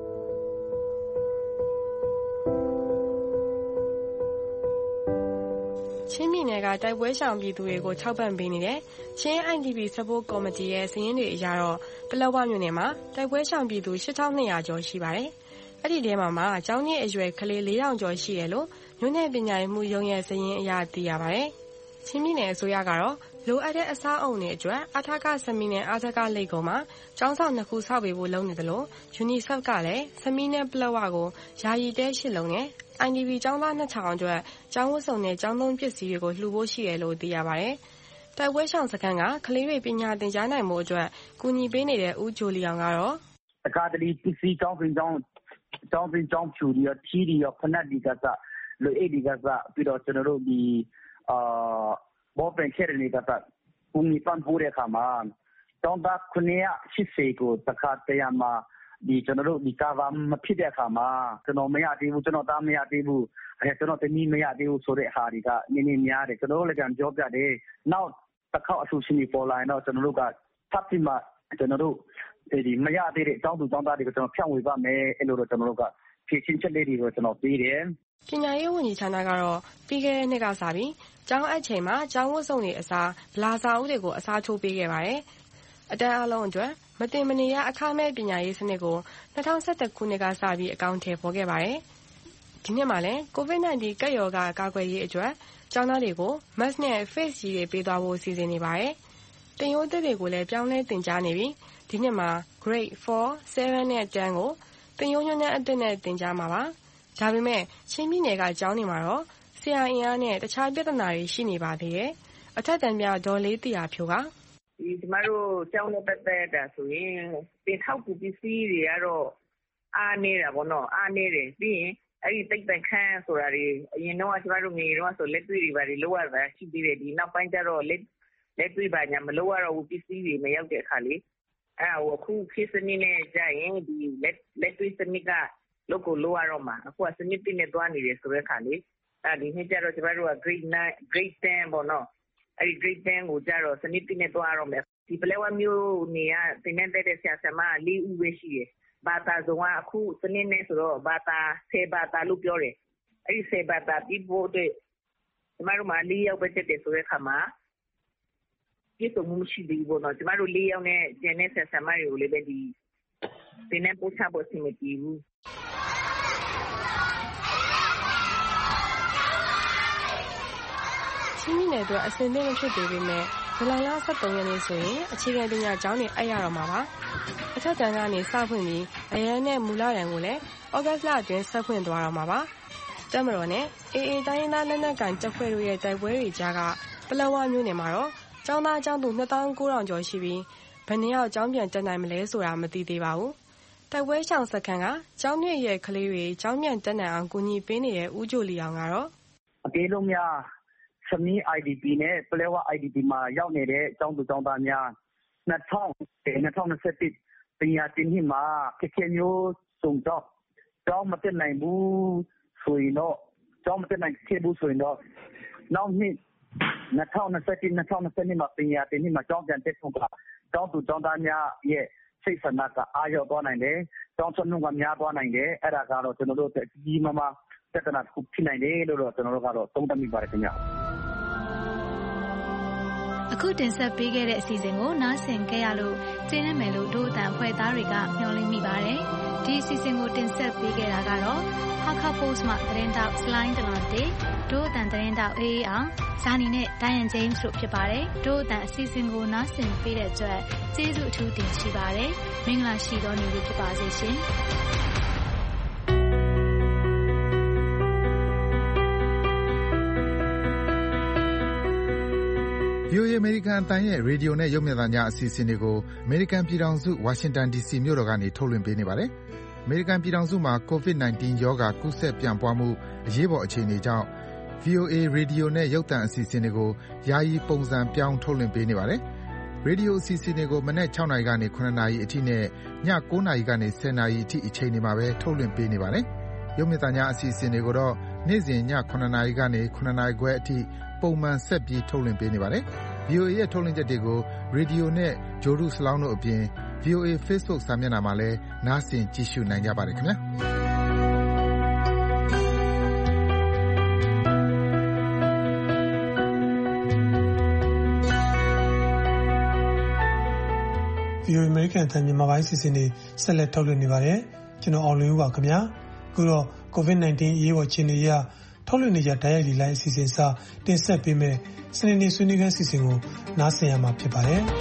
ချင်းပြည်နယ်ကတိုက်ပွဲရှောင်ပြည်သူတွေကိုထောက်ပံ့ပေးနေတဲ့ချင်း အိုင် ဒီ ပီ Support Committee ရဲ့စာရင်းတွေအရတော့ပလောဝမြို့နယ်မှာတိုက်ပွဲရှောင်ပြည်သူ၈ထောင်၂ရာကျော်ရှိပါတယ်။အဲ့ဒီထဲမှာမှကျောင်းကြီးအရွယ်ကလေး၄ထောင်ကျော်ရှိတယ်လို့မြို့နယ်ပညာရေးမှူးရုံးရဲ့စာရင်းအရသိရပါတယ်။ချင်းပြည်နယ်အစိုးရကတော့လိုအပ်တဲ့အစားအုံတွေအတွက်အထကစမီနဲ့အထကလိတ်ကုန်းမှာကျောင်းဆောင်နှစ်ခုဆောက်ပေးဖို့လုပ်နေတယ်လို့ UNICEF ကလည်းစမီနဲ့ပလောဝကိုယာယီတဲရှစ်လုံးနဲ့အိုင် ဒီ ပီ ကျောင်းသားနှစ်ထောင်အတွက်ကျောင်းဝတ်စုံနဲ့ကျောင်းသုံးပစ္စည်းတွေကိုလှူဖို့ရှိတယ်လို့သိရပါတယ်။တိုက်ပွဲရှောင်စခန်းကကလေးတွေပညာသင်ကြားနိုင်မှုအတွက်ကူညီပေးနေတဲ့ဦးဂျိုလီအောင်ကတော့တကားတလီပစ္စည်းကျောင်းပင်ကျောင်းကျောင်းပင်ကျောင်းဖြူရီချီရီရဖနက်ဒီကစားလူအေဒီကစားပြီးတော့ကျွန်တော်တို့ဒီအာဘောပန်ချယ်နေကစားကူညီပန်ပိုးတဲ့ခါမှာကျောင်းသားခုနှစ်ရာရှစ်ဆယ်ကိုတခါတရမှာဒီကျွန်တော်တို့ဒီကာဗာမဖြစ်တဲ့အခါမှာကျွန်တော်မရသေးဘူးကျွန်တော်သားမရသေးဘူးအဲကျွန်တော်တမီးမရသေးဘူးဆိုတဲ့ဟာတွေကနည်းနည်းများတယ်ကျွန်တော်တို့လည်းကြံပြောပြတယ်နောက်တစ်ခေါက်အဆူရှင်ပေါ်လာရင်တော့ကျွန်တော်တို့ကထပ်ပြီးမှကျွန်တော်တို့ဒီမရသေးတဲ့အကြောင်းသူတောင်းတာတွေကိုကျွန်တော်ဖြန့်ဝေပါမယ်အဲ့လိုတော့ကျွန်တော်တို့ကဖြည့်ချင်းချက်လေးတွေကိုကျွန်တော်ပေးတယ်ပညာရေးဝန်ကြီးဌာနကတော့ပြီးခဲ့တဲ့နှစ်ကစပြီးကျောင်းအပ်ချိန်မှာကျောင်းဝတ်စုံတွေအစားဗလာစာအုပ်တွေကိုအစားထိုးပေးခဲ့ပါတယ်အတန်းအလုံးအတွက်မတင်မနေရအခမဲ့ပညာရေးစနစ်ကို၂၀၁၁ခုနှစ်ကစပြီးအကောင့်ထည့်ပေါ်ခဲ့ပါတယ်။ဒီနှစ်မှာလည်း ကိုဗစ်၁၉ ကပ်ရောဂါကာကွယ်ရေးအတွက်ကျောင်းသားတွေကို mask နဲ့ face ကြီးတွေပေးသွားဖို့စီစဉ်နေပါတယ်။တင်ရိုးသစ်တွေကိုလည်းပြောင်းလဲသင်ကြားနေပြီးဒီနှစ်မှာ grade four, seven နဲ့tenကိုတင်ရိုးညွှန်းတန်းအသစ်နဲ့သင်ကြားမှာပါ။ဒါပေမဲ့ချင်းပြည်နယ်ကကျောင်းတွေမှာတော့ဆရာအင်အားနဲ့တခြားပြဿနာတွေရှိနေပါသေးတယ်။အထက်တန်းပြဒေါ်လေးတီယာဖြိုကဒီကျမတို့ကျောင်းနဲ့ပတ်သက်တာဆိုရင်တင်ထောက်ကူပစ္စည်းတွေကတော့အားနေတာပေါ့နော်အားနေတယ်ပြီးရင်အဲ့ဒီတိတ်တန်ခန်းဆိုတာတွေအရင်တော့ကျမတို့ငယ်တော့ဆိုလက်တွေ့တွေပါတွေလောက်ရတာရှိသေးတယ်ဒီနောက်ပိုင်းကျတော့လက်လက်တွေ့ပါညာမလောက်ရတော့ဘူးပစ္စည်းတွေမရောက်တဲ့အခါလေးအဲ့ဟိုအခုခေတ်စနစ်နဲ့ကြာရင်ဒီလက်လက်တွေ့စနစ်ကလောက်ကိုလောက်ရတော့မှာအခုကစနစ်တင်နဲ့တွားနေတယ်ဆိုတဲ့အခါလေးအဲ့ဒီနှစ်ကျတော့ကျမတို့က grade nine grade ten ပေါ့နော်အဲ့ဒီ grade ten ကိုကြတော့စနစ်တင်နဲ့တွားရတော့မယ်ဒီပလဲဝမျိုးနေရတင်နေတဲ့ဆရာဆရာမလေးဦးပဲရှိတယ်ဘာသာစုံကအခုစနစ်နဲ့ဆိုတော့ဘာသာဆယ်ဘာသာလို့ပြောတယ်အဲ့ဒီဆယ်ဘာသာပြီးဖို့အတွက်ကျမတို့မှလေးယောက်ပဲတက်တယ်ဆိုတဲ့အခါမှာပြည့်စုံမှုမရှိသေးဘူးပေါ့နော်ကျမတို့လေးယောက်နဲ့ကျန်တဲ့ဆရာဆရာမတွေကိုလည်းပဲဒီတင်နေပို့ချဖို့စီမံတည်ဘူးချချင်းပြည်နယ်အတွက်အဆင်သင့်မဖြစ်သေးပေမဲ့ဇူလိုင်လဆယ့်သုံးရက်နေ့ဆိုရင်အခြေခံပညာကျောင်းတွေအပ်ရတော့မှာပါအထက်တန်းကနေစဖွင့်ပြီးအရန်နဲ့မူလတန်းကိုလည်းဩဂတ်လအတွင်းဆက်ဖွင့်သွားတော့မှာပါတက်မတော်နဲ့အေးအေးတိုင်းရင်းသားလက်နက်ကန်တပ်ဖွဲ့တို့ရဲ့တိုက်ပွဲတွေကြားကပလက်ဝမြို့နယ်မှာတော့ကျောင်းသားကျောင်းသူနှစ်သောင်းကိုးထောင်ကျော်ရှိပြီးဘယ်နှယောက်ကျောင်းပြန်တက်နိုင်မလဲဆိုတာမသိသေးပါဘူးတိုက်ပွဲရှောင်စခန်းကကျောင်းမြင့်ရဲ့ကလေးတွေကျောင်းပြန်တက်နိုင်အောင်ကူညီပေးနေတဲ့ဦးချိုလီအောင်ကတော့အကယ်လို့များစမီ I D P နဲ့ပလက်ဝ I D P မှာရောက်နေတဲ့ကျောင်းသူကျောင်းသားများ၂၀၂၁ပညာသင်နှစ်မှာခက်ခဲမျိုးစုံတော့ကျောင်းမတက်နိုင်ဘူးဆိုရင်တော့ကျောင်းမတက်နိုင်ခဲ့ဘူးဆိုရင်တော့နောက်နှစ်၂၀၂၁ ၂၀၂၂မှာပညာသင်နှစ်မှာကျောင်းပြန်တက်ဖို့ကကျောင်းသူကျောင်းသားများရဲ့စိတ်ဆန္ဒကအားရောက်သွားနိုင်တယ်ကျောင်းဆနှုန်းကများသွားနိုင်တယ်အဲ့ဒါကတော့ကျွန်တော်တို့အကြီးမားမားပြဿနာတစ်ခုဖြစ်နိုင်တယ်လို့တော့ကျွန်တော်တို့ကတော့သုံးသပ်မိပါတယ်ခင်ဗျအခုတင်ဆက်ပေးခဲ့တဲ့အစီအစဉ်ကိုနားဆင်ကြရလို့ကျေးနပ်မယ်လို့ဒို့အတန်ဖွဲ့သားတွေကမျှော်လင့်မိပါတယ်ဒီအစီအစဉ်ကိုတင်ဆက်ပေးခဲ့တာကတော့ဟာခါပို့စ်မှသတင်းတောက်စလိုင်းတလွန်တေဒို့အတန်သတင်းတောက်အေးအေးအောင်ဇာနီနဲ့ဒိုင်ယန်ဂျိမ်းစ်တို့ဖြစ်ပါတယ်ဒို့အတန်အစီအစဉ်ကိုနားဆင်ပေးတဲ့အတွက်ကျေးဇူးအထူးတင်ရှိပါတယ်မင်္ဂလာရှိသောနေ့လေးဖြစ်ပါစေရှင်ဗီအိုအေ အမေရိကန်အသံရဲ့ရေဒီယိုနဲ့ရုပ်မြင်သံကြားအစီအစဉ်တွေကိုအမေရိကန်ပြည်ထောင်စုဝါရှင်တန်ဒီစီမြို့တော်ကနေထုတ်လွှင့်ပေးနေပါတယ်။အမေရိကန်ပြည်ထောင်စုမှာ ကိုဗစ်-၁၉ ရောဂါကူးစက်ပြန့်ပွားမှုအရေးပေါ်အခြေအနေကြောင့် ဗီအိုအေရေဒီယိုနဲ့ရုပ်သံအစီအစဉ်တွေကိုယာယီပုံစံပြောင်းထုတ်လွှင့်ပေးနေပါတယ်။ရေဒီယိုအစီအစဉ်တွေကိုမနက်၆နာရီကနေ၇နာရီအထိနဲ့ည၉နာရီကနေ၁၀နာရီအထိအချိန်တွေမှာပဲထုတ်လွှင့်ပေးနေပါတယ်။ရုပ်မြင်သံကြားအစီအစဉ်တွေကိုတော့နေ့စဉ်ည၇နာရီကနေ၇နာရီခွဲအထိပုံမှန်ဆက်ပြီးထုတ်လွှင့်ပေးနေပါတယ်။ ဗီအိုအေရဲ့ထုတ်လွှင့်ချက်တွေကိုရေဒီယိုနဲ့ဂြိုဟ်တုစလောင်းတို့အပြင် ဗီအိုအေ Facebook စာမျက်နှာမှာလည်းနားဆင်ကြည့်ရှုနိုင်ကြပါတယ်ခင်ဗျာဗီအိုအေ အမေရိကန်အသံမြန်မာပိုင်းစီစဉ်နေဆက်လက်ထုတ်လွှင့်နေပါတယ်ကျွန်တော်အောင်လွင်ဦးပါခင်ဗျာအခုတော့ ကိုဗစ်-၁၉ အရေးပေါ်အခြေအနေအရထုတ်လွှင့်နေကြဓာတ်ရိုက်လီလိုင်းအစီအစဉ်စာတင်ဆက်ပေးမယ်စနေနေ့ဆွေးနွေးခန်းစီစဉ်ကိုနားဆင်ရမှာဖြစ်ပါတယ်။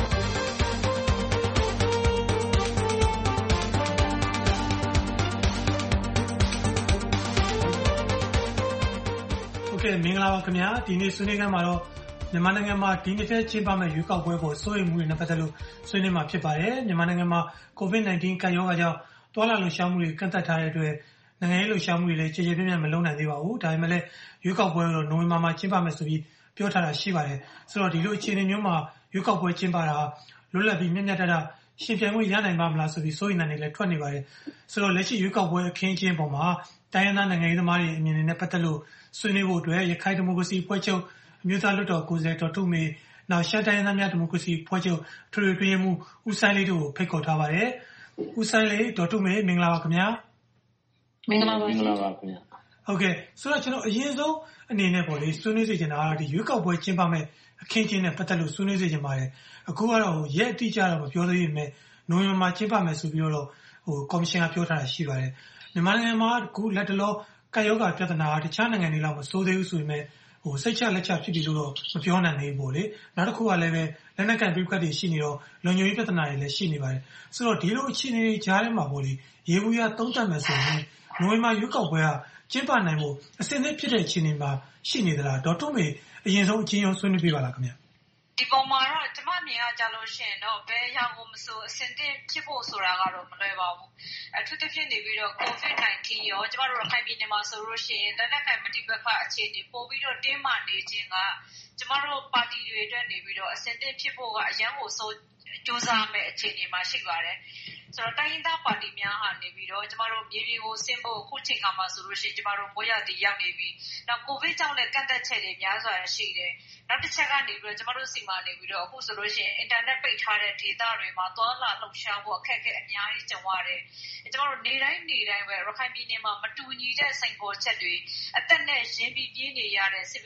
โอเคမင်္ဂလာပါခင်ဗျာဒီနေ့ဆွေးနွေးခန်းမှာတော့မြန်မာနိုင်ငံမှာဒီနှစ်ထဲကျင်းပမယ့်ရွေးကောက်ပွဲကိုစိုးရိမ်မှုတွေနဲ့ပတ်သက်လို့ဆွေးနွေးမှာဖြစ်ပါတယ်။မြန်မာနိုင်ငံမှာကိုဗစ်-၁၉ ကပ်ရောဂါကြောင့်တွာလာလှုပ်ရှားမှုတွေကန့်သတ်ထားတဲ့အတွက်နိုင်ငံရေးလှုပ်ရှားမှုတွေလည်းကြေကြေပြန့်ပြန့်မလုပ်နိုင်သေးပါဘူး။ဒါပေမဲ့လည်းရွေးကောက်ပွဲတော့နိုဝင်ဘာမှာကျင်းပမယ်ဆိုပြီးပြောထားတာရှိပါတယ်ဆိုတော့ဒီလိုအခြေအနေမျိုးမှာရွေးကောက်ပွဲကျင်းပတာလွတ်လပ်ပြီးမျှမျှတတရှင်ပြိုင်မှုရနိုင်ပါမလားဆိုပြီးစိုးရိမ်နေတယ်လည်းထွက်နေပါတယ်ဆိုတော့လက်ရှိရွေးကောက်ပွဲအခင်းအကျင်းပေါ်မှာတိုင်းရင်းသားနိုင်ငံရေးသမားတွေအမြင်တွေနဲ့ပတ်သက်လို့ဆွေးနွေးဖို့အတွက်ရခိုင်ဒီမိုကရေစီအဖွဲ့ချုပ်အမျိုးသားလွှတ်တော်ကိုယ်စားလှယ်ဒေါ်ထုမေနောက်ရှမ်းတိုင်းရင်းသားများဒီမိုကရေစီအဖွဲ့ချုပ်ထွေထွေအတွင်းရေးမှူးဦးဆိုင်လေးတို့ကိုဖိတ်ခေါ်ထားပါတယ်ဦးဆိုင်လေးဒေါ်ထုမေမင်္ဂလာပါခင်ဗျာမင်္ဂလာပါခင်ဗျာဟုတ်ကဲ့ဆိုတော့ကျွန်တော်အရင်ဆုံးအနေနဲ့ပေါ့လေဆွေးနွေးစေချင်တာကဒီရွေးကောက်ပွဲကျင်းပမဲ့အခင်းအကျင်းနဲ့ပတ်သက်လို့ဆွေးနွေးစေချင်ပါတယ်အခုကတော့ရက်အတိအကျတော့မပြောသေးပေမဲ့နိုဝင်ဘာမှာကျင်းပမယ်ဆိုပြီးတော့ဟိုကော်မရှင်ကပြောထားတာရှိပါတယ်မြန်မာနိုင်ငံမှာအခုလက်တလောကာယောဂါပြဿနာတခြားနိုင်ငံတွေလောက်မစိုးသေးဘူးဆိုပေမဲ့ဟိုစိတ်ချလက်ချဖြစ်ပြီးလို့တော့မပြောနိုင်သေးဘူးပေါ့လေနောက်တစ်ခုကလည်းပဲလက်နက်ကန်ပြဿနာတွေရှိနေတော့လုံခြုံရေးပြဿနာတွေလည်းရှိနေပါတယ်ဆိုတော့ဒီလိုအခြေအနေတွေကြားထဲမှာပေါ့လေရေဘူးရသုံးသပ်မယ်ဆိုရင်နိုဝင်ဘာရွေးကောက်ပွဲကကျင်းပနိုင်ဖို့အစင်းသစ်ဖြစ်တဲ့အခြေအနေမှာရှိနေသလားဒေါက်တာမေအရင်ဆုံးအချင်းချင်းဆွေးနွေးပြပါလားခင်ဗျာဒီပေါ်မှာတော့ကျမအမြင်ကကြားလို့ရှိရင်တော့ဘယ်အရာကိုမဆိုအစင်းသစ်ဖြစ်ဖို့ဆိုတာကတော့မလွယ်ပါဘူးအထူးသဖြင့်နေပြီးတော့ ကိုဗစ်-၁၉ ရောကျမတို့ရခိုင်ပြည်နယ်မှာဆိုလို့ရှိရင်လက်နက်ကိုင်ပဋိပက္ခအခြေအနေပိုပြီးတော့တင်းမာနေခြင်းကကျမတို့ပါတီတွေအတွက်နေပြီးတော့အစင်းသစ်ဖြစ်ဖို့ကအရန်ကိုစိုးကြိုးစားမဲ့အခြေအနေမှာရှိပါတယ်ဆိုတော့တိုင်းရင်းသားပါတီများဟာနေပြီးတော့ကျမတို့မြေပြင်ကိုဆင်းဖို့အခုချိန်ခါမှာဆိုလို့ရှိရင်ကျမတို့မိုးရတီရောက်နေပြီနောက်ကိုဗစ်ကြောင့်လည်းကန့်သက်ချက်တွေများစွာရှိတယ်နောက်တစ်ချက်ကနေပြီးတော့ကျမတို့စီမံနေပြီးတော့အခုဆိုလို့ရှိရင်အင်တာနက်ပိတ်ထားတဲ့ဒေသတွေမှာသွားလာလှုပ်ရှားဖို့အခက်အခဲအများကြီးကြုံရတယ်ကျမတို့နေတိုင်းနေတိုင်းပဲရခိုင်ပြည်နယ်မှာမတူညီတဲ့စိန်ခေါ်ချက်တွေအသက်နဲ့ရင်းပြီးပြင်းနေရတဲ့စစ်ဘေး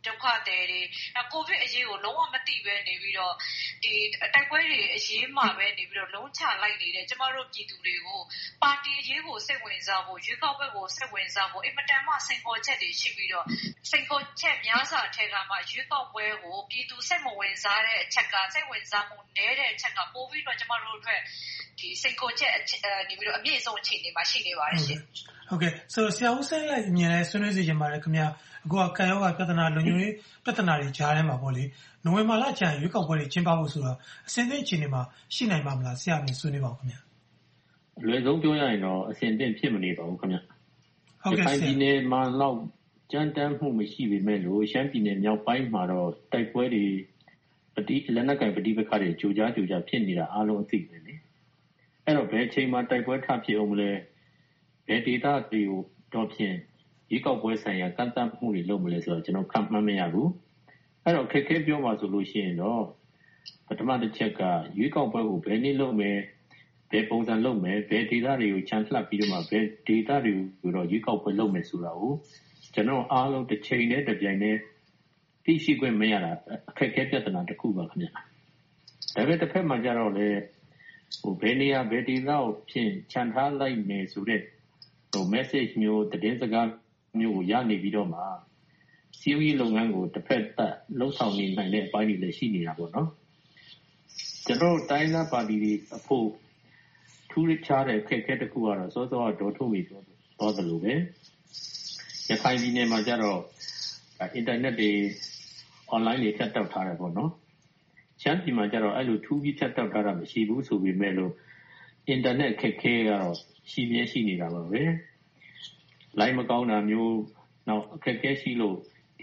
ဒုက္ခသည်တွေကိုဗစ်အရေးကိုလုံးဝမသိပဲနေပြီးတော့ဒီတိုက်ပွဲတွေအရေးမှာပဲနေပြီးတော့လုံးချလိုက်နေတဲ့ကျမတို့ပြည်သူတွေကိုပါတီအရေးကိုစိတ်ဝင်စားဖို့ရွေးကောက်ပွဲကိုစိတ်ဝင်စားဖို့အင်မတန်မှစိန်ခေါ်ချက်တွေရှိပြီးတော့စိန်ခေါ်ချက်များစွာထဲကမှရွေးကောက်ပွဲကိုပြည်သူစိတ်မဝင်စားတဲ့အချက်ကစိတ်ဝင်စားမှုနည်းတဲ့အချက်ကပိုပြီးတော့ကျမတို့အတွက်ဒီစိန်ခေါ်ချက်နေပြီးတော့အမြင့်ဆုံးအခြေအနေမှာရှိနေပါတယ်ရှင်ဟုတ်ကဲ့ဆိုဆရာဦးစိန်လိုက်အမြင်လဲဆွေးနွေးစီခြင်းပါတယ်ခင်ဗျာအခုကကံရောဂါပြဿနာလုံခြုံရေးပြဿနာတွေကြားထဲမှာပေါ့လေနိုဝင်ဘာလကျရင်ရွေးကောက်ပွဲတွေကျင်းပဖို့ဆိုတော့အစင်းသိအခြေအနေမှာရှိနိုင်ပါမလားဆရာအမြင်ဆွေးနွေးပါဦးခင်ဗျာအလွယ်ဆုံးပြောရရင်တော့အစင်းသိဖြစ်မနေပါဘူးခင်ဗျာဟုတ်ကဲ့ဆရာဒီနေ့မှာတော့ကြမ်းတမ်းမှုမရှိပေမဲ့လို့ရှမ်းပြည်နယ်မြောက်ပိုင်းမှာတော့တိုက်ပွဲတွေပဋိလက်နက်ကင်ပဋိပက္ခတွေကြိုကြားကြိုကြားဖြစ်နေတာအားလုံးအသိပဲလေအဲ့တော့ဘယ်ချိန်မှာတိုက်ပွဲထဖြစ်အောင်မလဲဘယ်ဒေသတွေကိုတော့ဖြင့်ဒီကောက်ပွဲဆိုင်ရာကန့်သတ်မှုတွေလုပ်မလဲဆိုတော့ကျွန်တော်ခန့်မှန်းမရဘူးအဲ့တော့ခက်ခဲပြောပါဆိုလို့ရှိရင်တော့ပထမတစ်ချက်ကရွေးကောက်ပွဲကိုဘယ်နည်းလုပ်မယ်ဘယ်ပုံစံလုပ်မယ်ဘယ်ဒေသတွေကိုချန်လှပ်ပြီးတော့မှဘယ်ဒေသတွေကိုတော့ရွေးကောက်ပွဲလုပ်မယ်ဆိုတာကိုကျွန်တော်အားလုံးတစ်ချိန်နဲ့တစ်ပြိုင်တည်းသိရှိခွင့်မရတာအခက်အခဲပြဿနာတစ်ခုပါခင်ဗျာဒါပေမဲ့တစ်ဖက်မှာကျတော့လေဟိုဘယ်နေရာဘယ်ဒေသကိုဖြင့်ချန်ထားလိုက်မယ်ဆိုတဲ့ဟို message မျိုးသတင်းစကားမျိုးကိုရနေပြီးတော့မှစီးပွားရေးလုပ်ငန်းကိုတစ်ဖက်သက်လှုပ်ဆောင်နေနိုင်တဲ့အပိုင်းတွေလည်းရှိနေတာပေါ့နော်ကျွန်တော်တိုင်းသားပါတီတွေအဖို့ထူးခြားတဲ့အခက်အခဲတစ်ခုကတော့စောစောဒေါ်ထုတ်မိပြောတော့တယ်လို့ပဲရခိုင်ပြည်နယ်မှာကျတော့အင်တာနက်တွေ online တွေဖြတ်တောက်ထားတယ်ပေါ့နော်ရှမ်းပြည်မှာကျတော့အဲ့လိုထူးပြီးဖြတ်တောက်ထားတာမရှိဘူးဆိုပေမဲ့လို့အင်တာနက်အခက်အခဲကတော့ရှိမြဲရှိနေတာပါပဲလိုင်းမကောင်းတာမျိုးနောက်အခက်အခဲရှိလို့ဒီ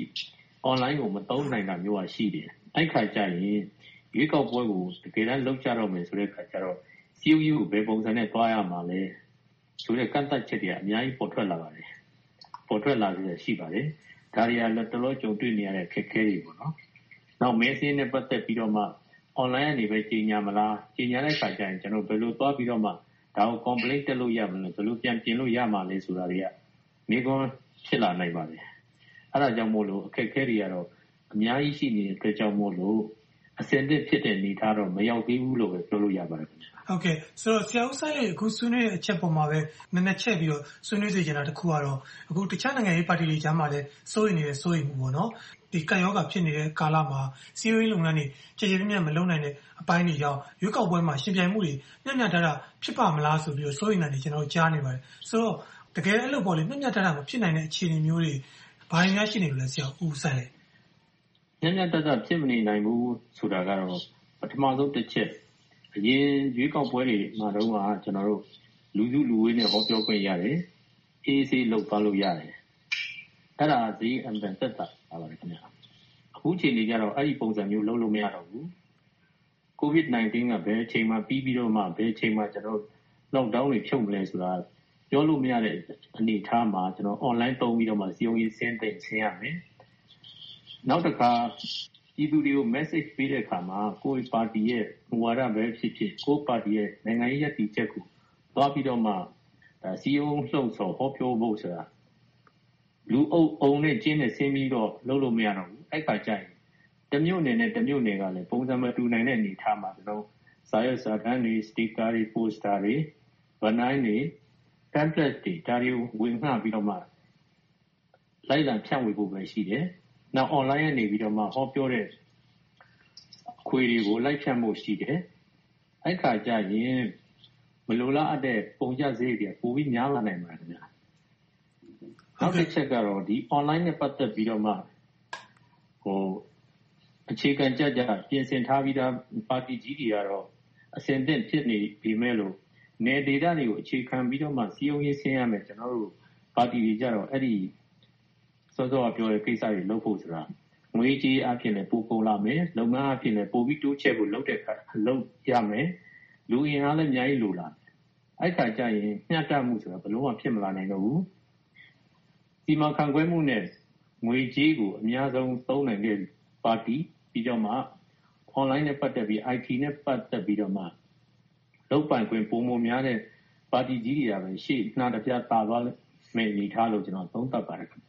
online ကိုမသုံးနိုင်တာမျိုးอ่ะရှိတယ်အဲ့ခါကျရင်ရွေးကောက်ပွဲကိုတကယ်တမ်းလုပ်ကြတော့မယ်ဆိုတဲ့ခါကျတော့စီးယူကိုဘယ်ပုံစံနဲ့တွားရမှာလဲဆိုတဲ့ကန့်သတ်ချက်တွေအများကြီးပေါ်ထွက်လာပါတယ်ပေါ်ထွက်လာပြီးရှိပါတယ်ဒါတွေကလည်းတော်တော်ကြုံတွေ့နေရတဲ့ခက်ခဲတွေပေါ့နော်နောက်မဲစင်းနဲ့ပတ်သက်ပြီးတော့မှ online ကနေပဲကြီးညာမလားကြီးညာတဲ့ခါကျရင်ကျွန်တော်ဘယ်လိုသွားပြီးတော့မှဒါကို complaint တက်လို့ရမလဲဘယ်လိုပြန်ပြင်လို့ရမှာလဲဆိုတာတွေကမိကွန်းဖြစ်လာနိုင်ပါတယ်အဲ့ဒါကြောင့်မို့လို့အခက်အခဲတွေကတော့အများကြီးရှိနေတဲ့အတွက်ကြောင့်မို့လို့အစင်သစ်ဖြစ်တဲ့နေသားတော့မရောက်သေးဘူးလို့ပဲပြောလို့ရပါတယ်ခင်ဗျဟုတ်ကဲ့ဆိုတော့ဆရာဦးဆိုင်ရဲ့အခုဆွေးနွေးတဲ့အချက်ပေါ်မှာပဲနည်းနည်းချက်ပြီးတော့ဆွေးနွေးစေချင်တာတစ်ခုကတော့အခုတခြားနိုင်ငံရေးပါတီတွေကြားမှာလည်းစိုးရိမ်နေတဲ့စိုးရိမ်မှုပေါ့နော်ဒီကံရောဂါဖြစ်နေတဲ့ကာလမှာစီးပွားရေးလုပ်ငန်းတွေကြည်ကြည်ပြည့်ပြည့်မလုပ်နိုင်တဲ့အပိုင်းတွေကြောင့်ရွေးကောက်ပွဲမှာရှင်ပြိုင်မှုတွေမျှမျှတတဖြစ်ပါမလားဆိုပြီးတော့စိုးရိမ်နေတယ်ကျွန်တော်ကြားနေပါတယ်ဆိုတော့တကယ်အဲ့လိုပေါ့လေမျှမျှတတမဖြစ်နိုင်တဲ့အခြေအနေမျိုးတွေဘာတွေများရှိနေလို့လဲဆရာဦးဆိုင်လေမျှမျှတတဖြစ်မနေနိုင်ဘူးဆိုတာကတော့ပထမဆုံးတစ်ချက်အရင်ရွေးကောက်ပွဲတွေမှာတော့ကကျွန်တော်တို့လူစုလူဝေးနဲ့ဟောပြောခွင့်ရတယ်အေးဆေးလုပ်သွားလို့ရတယ်အဲ့ဒါဒီအန်တန်သက်တာပါပါတယ်ခင်ဗျာအခုချိန်ကြီးကျတော့အဲ့ဒီပုံစံမျိုးလုပ်လို့မရတော့ဘူး ကိုဗစ် ၁၉ ကဘယ်အချိန်မှပြီးပြီးတော့မှဘယ်အချိန်မှကျွန်တော် lockdown တွေဖြုတ်မလဲဆိုတာပြောလို့မရတဲ့အနေအထားမှာကျွန်တော် online သုံးပြီးတော့မှစီယုံရေးဆင်းသိဆင်းရမယ်နောက်တစ်ခါပြည်သူတွေကို message ပေးတဲ့အခါမှာကိုယ့်ပါတီရဲ့မူဝါဒပဲဖြစ်ဖြစ်ကိုယ့်ပါတီရဲ့နိုင်ငံရေးရည်တည်ချက်ကိုသွားပြီးတော့မှစီယုံလှုပ်ဆော်ဟောပြောဖို့ဆိုတာလူအုပ်အုံနဲ့ကျင်းနဲ့ဆင်းပြီးတော့လုပ်လို့မရတော့ဘူးအဲ့ခါကျရင်တမျိုးနယ်နဲ့တမျိုးနယ်ကလည်းပုံစံမတူနိုင်တဲ့အနေအထားမှာကျွန်တော်စာရွက်စာတမ်းတွေစတစ်ကာတွေပိုစတာတွေဗန်နိုင်းတွေ pamphlet တွေဒါတွေဝင်ငှပြီးတော့မှလိုက်လံဖြန့်ဝေဖို့ပဲရှိတယ်နောက် online ကနေပြီးတော့မှဟောပြောတဲ့ခွေတွေကိုလိုက်ဖြန့်ဖို့ရှိတယ်အဲ့ခါကျရင်မလိုလားအပ်တဲ့ပုံကျစရိတ်တွေပိုပြီးများလာနိုင်ပါတယ်ခင်ဗျာနောက်တစ်ချက်ကတော့ဒီ online နဲ့ပတ်သက်ပြီးတော့မှဟိုအခြေခံကြကြပြင်ဆင်ထားပြီးသားပါတီကြီးတွေကတော့အစင်သင့်ဖြစ်နေပြီမဲ့လို့နေဒေတာတွေကိုအခြေခံပြီးတော့မှစီယုံရေးဆင်းရမယ်ကျွန်တော်တို့ပါတီတွေကြတော့အဲ့ဒီစောစောကပြောတဲ့ကိစ္စတွေလုပ်ဖို့ဆိုတာငွေကြေးအဖြစ်လည်းပိုကုန်လာမယ်လုပ်ငန်းအဖြစ်လည်းပိုပြီးတိုးချဲ့ဖို့လုပ်တဲ့အခါလုပ်ရမယ်လူအင်အားလည်းအများကြီးလိုလာတယ်အဲ့ခါကျရင်မျှတမှုဆိုတာဘယ်လို့မှဖြစ်မလာနိုင်တော့ဘူးဒီမှာခံခွဲမှုနဲ့ငွေကြေးကိုအများဆုံးသုံးနိုင်တဲ့ပါတီပြီးတော့မှ online နဲ့ပတ်သက်ပြီး I T နဲ့ပတ်သက်ပြီးတော့မှလုပ်ပိုင်ခွင့်ပုံမှန်များတဲ့ပါတီကြီးတွေကပဲရှေ့နှာတပြတာသွားမယ်အနေထားလို့ကျွန်တော်သုံးသပ်ပါတယ်ဟ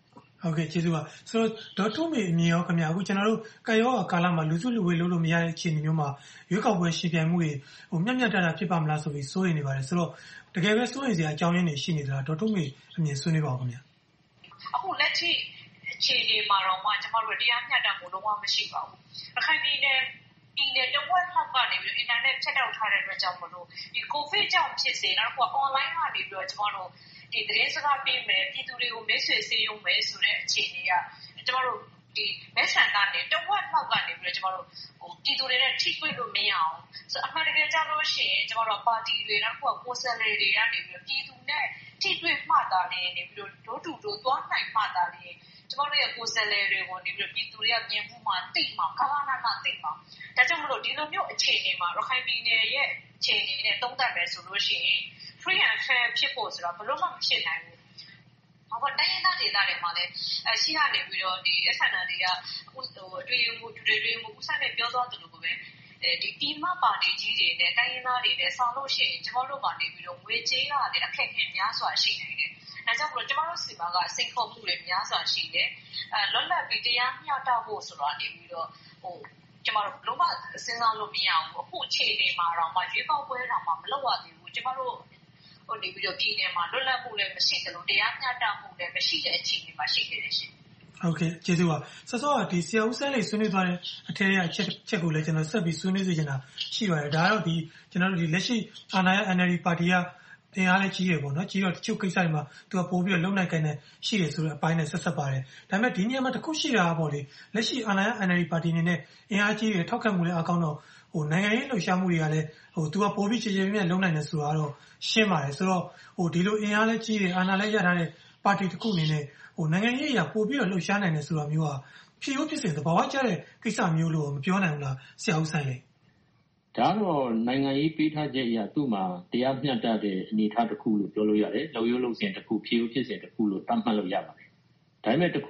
ဟုတ်ကဲ့ကျေးဇူးပါဆိုတော့ဒေါက်ထုမေအမြင်ရောခင်ဗျာအခုကျွန်တော်တို့ကာယောကာလမှာလူစုလူဝေးလုပ်လို့မရတဲ့အခြေအနေမျိုးမှာရွေးကောက်ပွဲရှင်ပြိုင်မှုတွေဟိုမျက်မျက်တတာဖြစ်ပါမလားဆိုပြီးစိုးရိမ်နေပါတယ်ဆိုတော့တကယ်ပဲစိုးရိမ်စရာအကြောင်းရင်းတွေရှိနေသလားဒေါက်ထုမေအမြင်ဆွေးနွေးပါဦးခင်ဗျာအခုလက်ရှိအခြေအနေမှာတော့မှကျွန်တော်တို့တရားမျှတမှုလုံးဝမရှိပါဘူးအခါကြီးနဲ့ဒီလေတော့ဝက်ဟောက်ကနေပြီးအင်တာနက်ဖြတ်တောက်ထားတဲ့အတွက်ကြောင့်မလို့ဒီကိုဗစ်ကြောင့်ဖြစ်စေနောက်တော့ online ကနေပြီးတော့ကျွန်တော်တို့ဒီသတင်းစကားပေးမယ်ပြည်သူတွေကိုမိတ်ဆွေစေရုံပဲဆိုတဲ့အခြေအနေကကျွန်တော်တို့ဒီမဲဆန္ဒနဲ့တော့ဝက်ဟောက်ကနေပြီးတော့ကျွန်တော်တို့ဟိုပြည်သူတွေနဲ့ထိတွေ့လို့မရအောင်ဆိုအမှန်တကယ်ကြလို့ရှိရင်ကျွန်တော်တို့ပါတီတွေနောက်တော့ကိုယ်စားလှယ်တွေကနေပြီးတော့ပြည်သူနဲ့ထိတွေ့မှတာနေနေပြီးတော့ဒိုးတူဒိုးသွားနိုင်မှတာနေကျွန်တော်တို့ရဲ့ကိုယ်စားလှယ်တွေကိုနေပြီးတော့ပြည်သူတွေကမြင်မှုမှတိတ်မှကာလနာနာတိတ်မှဒါကြောင့်မလို့ဒီလိုမျိုးအခြေအနေမှာရခိုင်ပြည်နယ်ရဲ့အခြေအနေနဲ့တုံ့တက်မယ်ဆိုလို့ရှိရင် free and fair ဖြစ်ဖို့ဆိုတာဘယ်လိုမှမဖြစ်နိုင်ဘူး။ဘာလို့တိုင်းရင်းသားဒေသတွေမှာလည်းအရှိကနေပြီးတော့ဒီ S N L တွေကဟိုတွေးမှုတွေတွေးမှုဥစားနဲ့ပြောသွားတယ်လို့ပဲအဲဒီဒီမပါတီကြီးတွေနဲ့တိုင်းရင်းသားတွေနဲ့ဆောင်လို့ရှိရင်ကျွန်တော်တို့မှာနေပြီးတော့ငွေကြေးရတယ်အခက်အခဲများစွာရှိနေတယ်။ဒါကြောင့်မလို့ကျွန်တော်တို့စီမံကစိန်ခေါ်မှုတွေများစွာရှိတယ်။အဲလွတ်လပ်ပြီးတရားမျှတဖို့ဆိုတာနေပြီးတော့ဟိုကျွန်တော်တို့လုံးဝစဉ်းစားလို့မရဘူးအခုအခြေအနေမှာတော့မှရွေးကောက်ပွဲတော့မှမလုပ်ရသေးဘူးကျွန်တော်တို့ဟိုနေပြီးတော့ပြည်နယ်မှာလွတ်လပ်မှုလည်းမရှိသလိုတရားမျှတမှုလည်းမရှိတဲ့အခြေအနေမှာရှိနေတယ်ရှင်ဟုတ်ကဲ့ကျေးဇူးပါဆောစောကဒီဆရာဦးဆန်းလေးဆွေးနွေးသွားတဲ့အထက်အချက်ချက်ကိုလည်းကျွန်တော်ဆက်ပြီးဆွေးနွေးစေချင်တာရှိပါတယ်ဒါကတော့ဒီကျွန်တော်တို့ဒီလက်ရှိအာဏာရ N L D ပါတီကတင်အားလည်းကြီးရပေါ့နော်ကြီးတော့တချို့ကိစ္စတွေမှာသူကပို့ပြီးတော့လုံနိုင်ကိုင်းနေရှိတယ်ဆိုတဲ့အပိုင်းနဲ့ဆက်ဆက်ပါတယ်ဒါပေမဲ့ဒီနေရာမှာတစ်ခုရှိတာပေါ့လေလက်ရှိအာဏာရ N L D ပါတီအနေနဲ့အင်အားကြီးတယ်ထောက်ခံမှုလည်းအကောင်းတော့ဟိုနိုင်ငံရေးလှုပ်ရှားမှုတွေကလည်းဟိုသူကပို့ပြီးခြေခြေမြဲလုံနိုင်တယ်ဆိုတာတော့ရှင်းပါတယ်ဆိုတော့ဟိုဒီလိုအင်အားလည်းကြီးတယ်အာဏာလည်းရထားတဲ့ပါတီတစ်ခုအနေနဲ့ဟိုနိုင်ငံရေးအရာပို့ပြီးတော့လှုပ်ရှားနိုင်တယ်ဆိုတာမျိုးကဖြစ်ရိုးဖြစ်စဉ်သဘာဝကျတဲ့ကိစ္စမျိုးလို့မပြောနိုင်ဘူးလားဆရာဦးဆိုင်လေဒါတော့နိုင်ငံရေးပေးထားချက်အရသူ့မှာတရားမျှတတဲ့အနေအထားတစ်ခုလို့ပြောလို့ရတယ်။လုံရိုးလုံစဉ်တစ်ခုဖြစ်ရိုးဖြစ်စဉ်တစ်ခုလို့သတ်မှတ်လို့ရပါတယ်။ဒါပေမဲ့တစ်ခု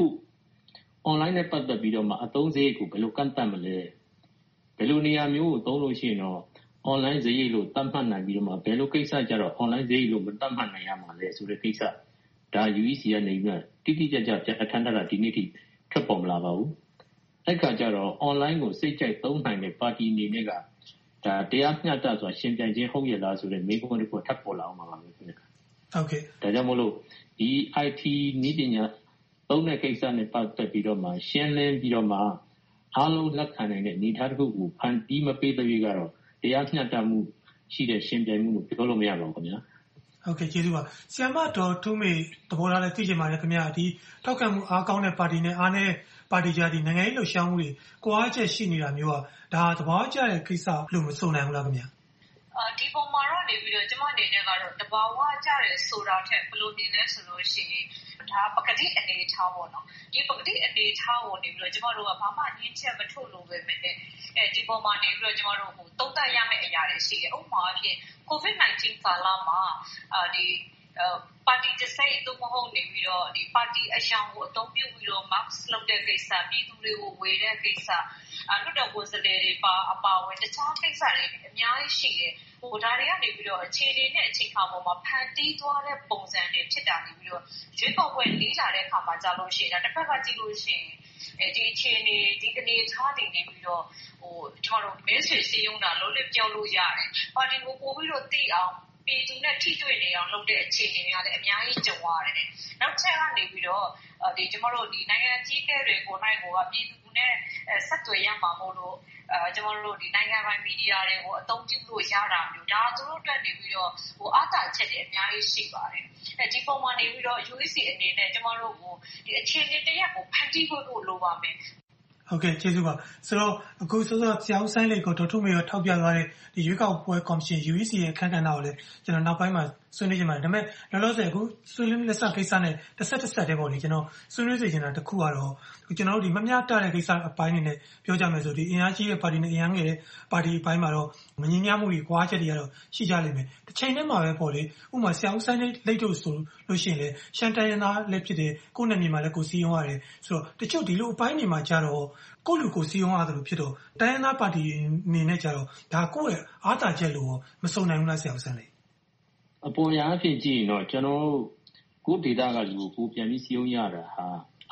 online နဲ့ပတ်သက်ပြီးတော့မှအသုံးစရိတ်ကိုဘယ်လိုကန့်သတ်မလဲ။ဘယ်လိုနေရာမျိုးကိုသုံးလို့ရှိရင်တော့ online စရိတ်လို့သတ်မှတ်နိုင်ပြီးတော့မှဘယ်လိုကိစ္စကြတော့ online စရိတ်လို့မသတ်မှတ်နိုင်ရမှာလဲဆိုတဲ့ကိစ္စဒါ U E C ကနေပြီးတိတိကျကျအထက်ထပ်တာဒီနေ့ထိထွက်ပေါ်မလာပါဘူး။အဲ့ခါကျတော့ online ကိုစိတ်ကြိုက်သုံးနိုင်တဲ့ပါတီအနေနဲ့ကဒါတရားမျှတစွာရှင်ပြိုင်ခြင်းဟုတ်ရလားဆိုတဲ့မေးခွန်းတစ်ခုထပ်ပေါ်လာအောင်ပါပဲခင်ဗျာဟုတ်ကဲ့ဒါကြောင့်မို့လို့ဒီ I T နည်းပညာသုံးတဲ့ကိစ္စနဲ့ပတ်သက်ပြီးတော့မှရှင်းလင်းပြီးတော့မှအားလုံးလက်ခံနိုင်တဲ့အနေအထားတစ်ခုကိုဖန်တီးမပေးတဲ့ပြီးကတော့တရားမျှတမှုရှိတဲ့ရှင်ပြိုင်မှုလို့ပြောလို့မရပါဘူးခင်ဗျာဟုတ်ကဲ့ကျေးဇူးပါဆီယမတော်ထုမေသဘောထားလည်းသိချင်ပါတယ်ခင်ဗျာဒီထောက်ခံမှုအားကောင်းတဲ့ပါတီနဲ့အားနည်းပါတီကြားဒီနိုင်ငံရေးလှုပ်ရှားမှုတွေကိုအားချက်ရှိနေတာမျိုးကဒါသဘောကျတဲ့ကိစ္စလို့မဆိုနိုင်ဘူးလားခင်ဗျာအာဒီပုံမှာတော့နေပြီးတော့ကျွန်မအနေနဲ့ကတော့တဘာဝကျတဲ့ဆိုတာထက်ဘယ်လိုနေလဲဆိုလို့ရှိရင်ဒါပကတိအနေထားပေါ့နော်ဒီပကတိအနေထားကိုနေပြီးတော့ကျွန်မတို့ကဘာမှညှင်းချက်မထုတ်လို့ပဲမဲ့အဲဒီပုံမှာနေပြီးတော့ကျွန်မတို့ဟိုတုံ့တက်ရမယ့်အရာတွေရှိတယ်ဥပမာအဖြစ် COVID nineteen ကာလမှာအာဒီပါတီတစ်စိတ်တို့မဟုတ်နေပြီးတော့ဒီပါတီအရှောင်ကိုအသုံးပြုပြီးတော့ mask လုပ်တဲ့ကိစ္စပြည်သူတွေကိုဝေတဲ့ကိစ္စအလွတ်တော်ကိုယ်စားလှယ်တွေပါအပါဝင်တခြားကိစ္စတွေအများကြီးရှိတယ်ဟိုဒါတွေကနေပြီးတော့အခြေအနေနဲ့အခြေခံပေါ်မှာဖန်တီးသွားတဲ့ပုံစံတွေဖြစ်တာနေပြီးတော့ရွေးကောက်ပွဲလေးလာတဲ့အခါမှာကြာလို့ရှိရင်ဒါတစ်ဖက်ကကြည့်လို့ရှိရင်အဲဒီအခြေအနေဒီအနေထားတွေနေပြီးတော့ဟိုကျွန်တော်တို့မဲဆွေစည်းရုံးတာလုံးလေးပြောလို့ရတယ်ပါတီကိုပို့ပြီးတော့သိအောင်ပြည်သူနဲ့ထိတွေ့နေအောင်လုပ်တဲ့အခြေအနေတွေကလည်းအများကြီးကြုံရတယ်။နောက်ချက်ကနေပြီးတော့ဒီကျမတို့ဒီနိုင်ငံကြီးကဲတွေကိုနိုင်ကိုကပြည်သူနဲ့ဆက်သွယ်ရမှာမို့လို့အဲကျမတို့ဒီနိုင်ငံပိုင်မီဒီယာတွေကိုအသုံးပြုလို့ရတာမျိုးဒါသူတို့အတွက်နေပြီးတော့ဟိုအားသာချက်တွေအများကြီးရှိပါတယ်။အဲဒီပုံမှန်နေပြီးတော့ U E C အနေနဲ့ကျမတို့ကိုဒီအခြေအနေတရက်ကိုဖန်တီးဖို့လိုပါမယ်။ဟုတ်ကဲ့ကျေးဇူးပါဆိုတော့အခုစောစောဆရာဦးဆိုင်လေးကိုဒေါက်ထုမေရောထောက်ပြသွားတဲ့ဒီရွေးကောက်ပွဲကော်မရှင် U E C ရဲ့အခမ်းအနားကိုလည်းကျွန်တော်နောက်ပိုင်းမှာဆွေးနွေးချင်ပါတယ်ဒါပေမဲ့လောလောဆယ်အခုဆွေးနွေးလက်စကိစ္စနဲ့တစ်ဆက်တစ်ဆက်တည်းပေါ့လေကျွန်တော်ဆွေးနွေးစေချင်တာတစ်ခုကတော့ကျွန်တော်တို့ဒီမမျှတတဲ့ကိစ္စအပိုင်းနေနဲ့ပြောကြမယ်ဆိုဒီအင်အားကြီးတဲ့ပါတီနဲ့အင်အားငယ်တဲ့ပါတီအပိုင်းမှာတော့မငြင်းညမှုတွေကွာချက်တွေကတော့ရှိကြလိမ့်မယ်တစ်ချိန်တည်းမှာပဲပေါ့လေဥပမာဆရာဦးဆိုင်လေးလိတ်တို့ဆိုလို့ရှိရင်လေရှမ်းတိုင်းရင်းသားလည်းဖြစ်တယ်ကိုယ်နယ်မြေမှာလည်းကိုစီးရုံးရတယ်ဆိုတော့တချို့ဒီလိုအပိုင်းတွေမှာကြတော့ကိုလူကိုစီးရုံးရတယ်လို့ဖြစ်တော့တိုင်းရင်းသားပါတီအနေနဲ့ကြတော့ဒါကိုယ့်ရဲ့အားသာချက်လို့မစုံနိုင်ဘူးလားဆရာဦးဆိုင်လေးအပေါ်ရာအဖြစ်ကြည့်ရင်တော့ကျွန်တော်ကိုဒေတာကလူကိုပြန်ပြီးစီးရုံးရတာဟာ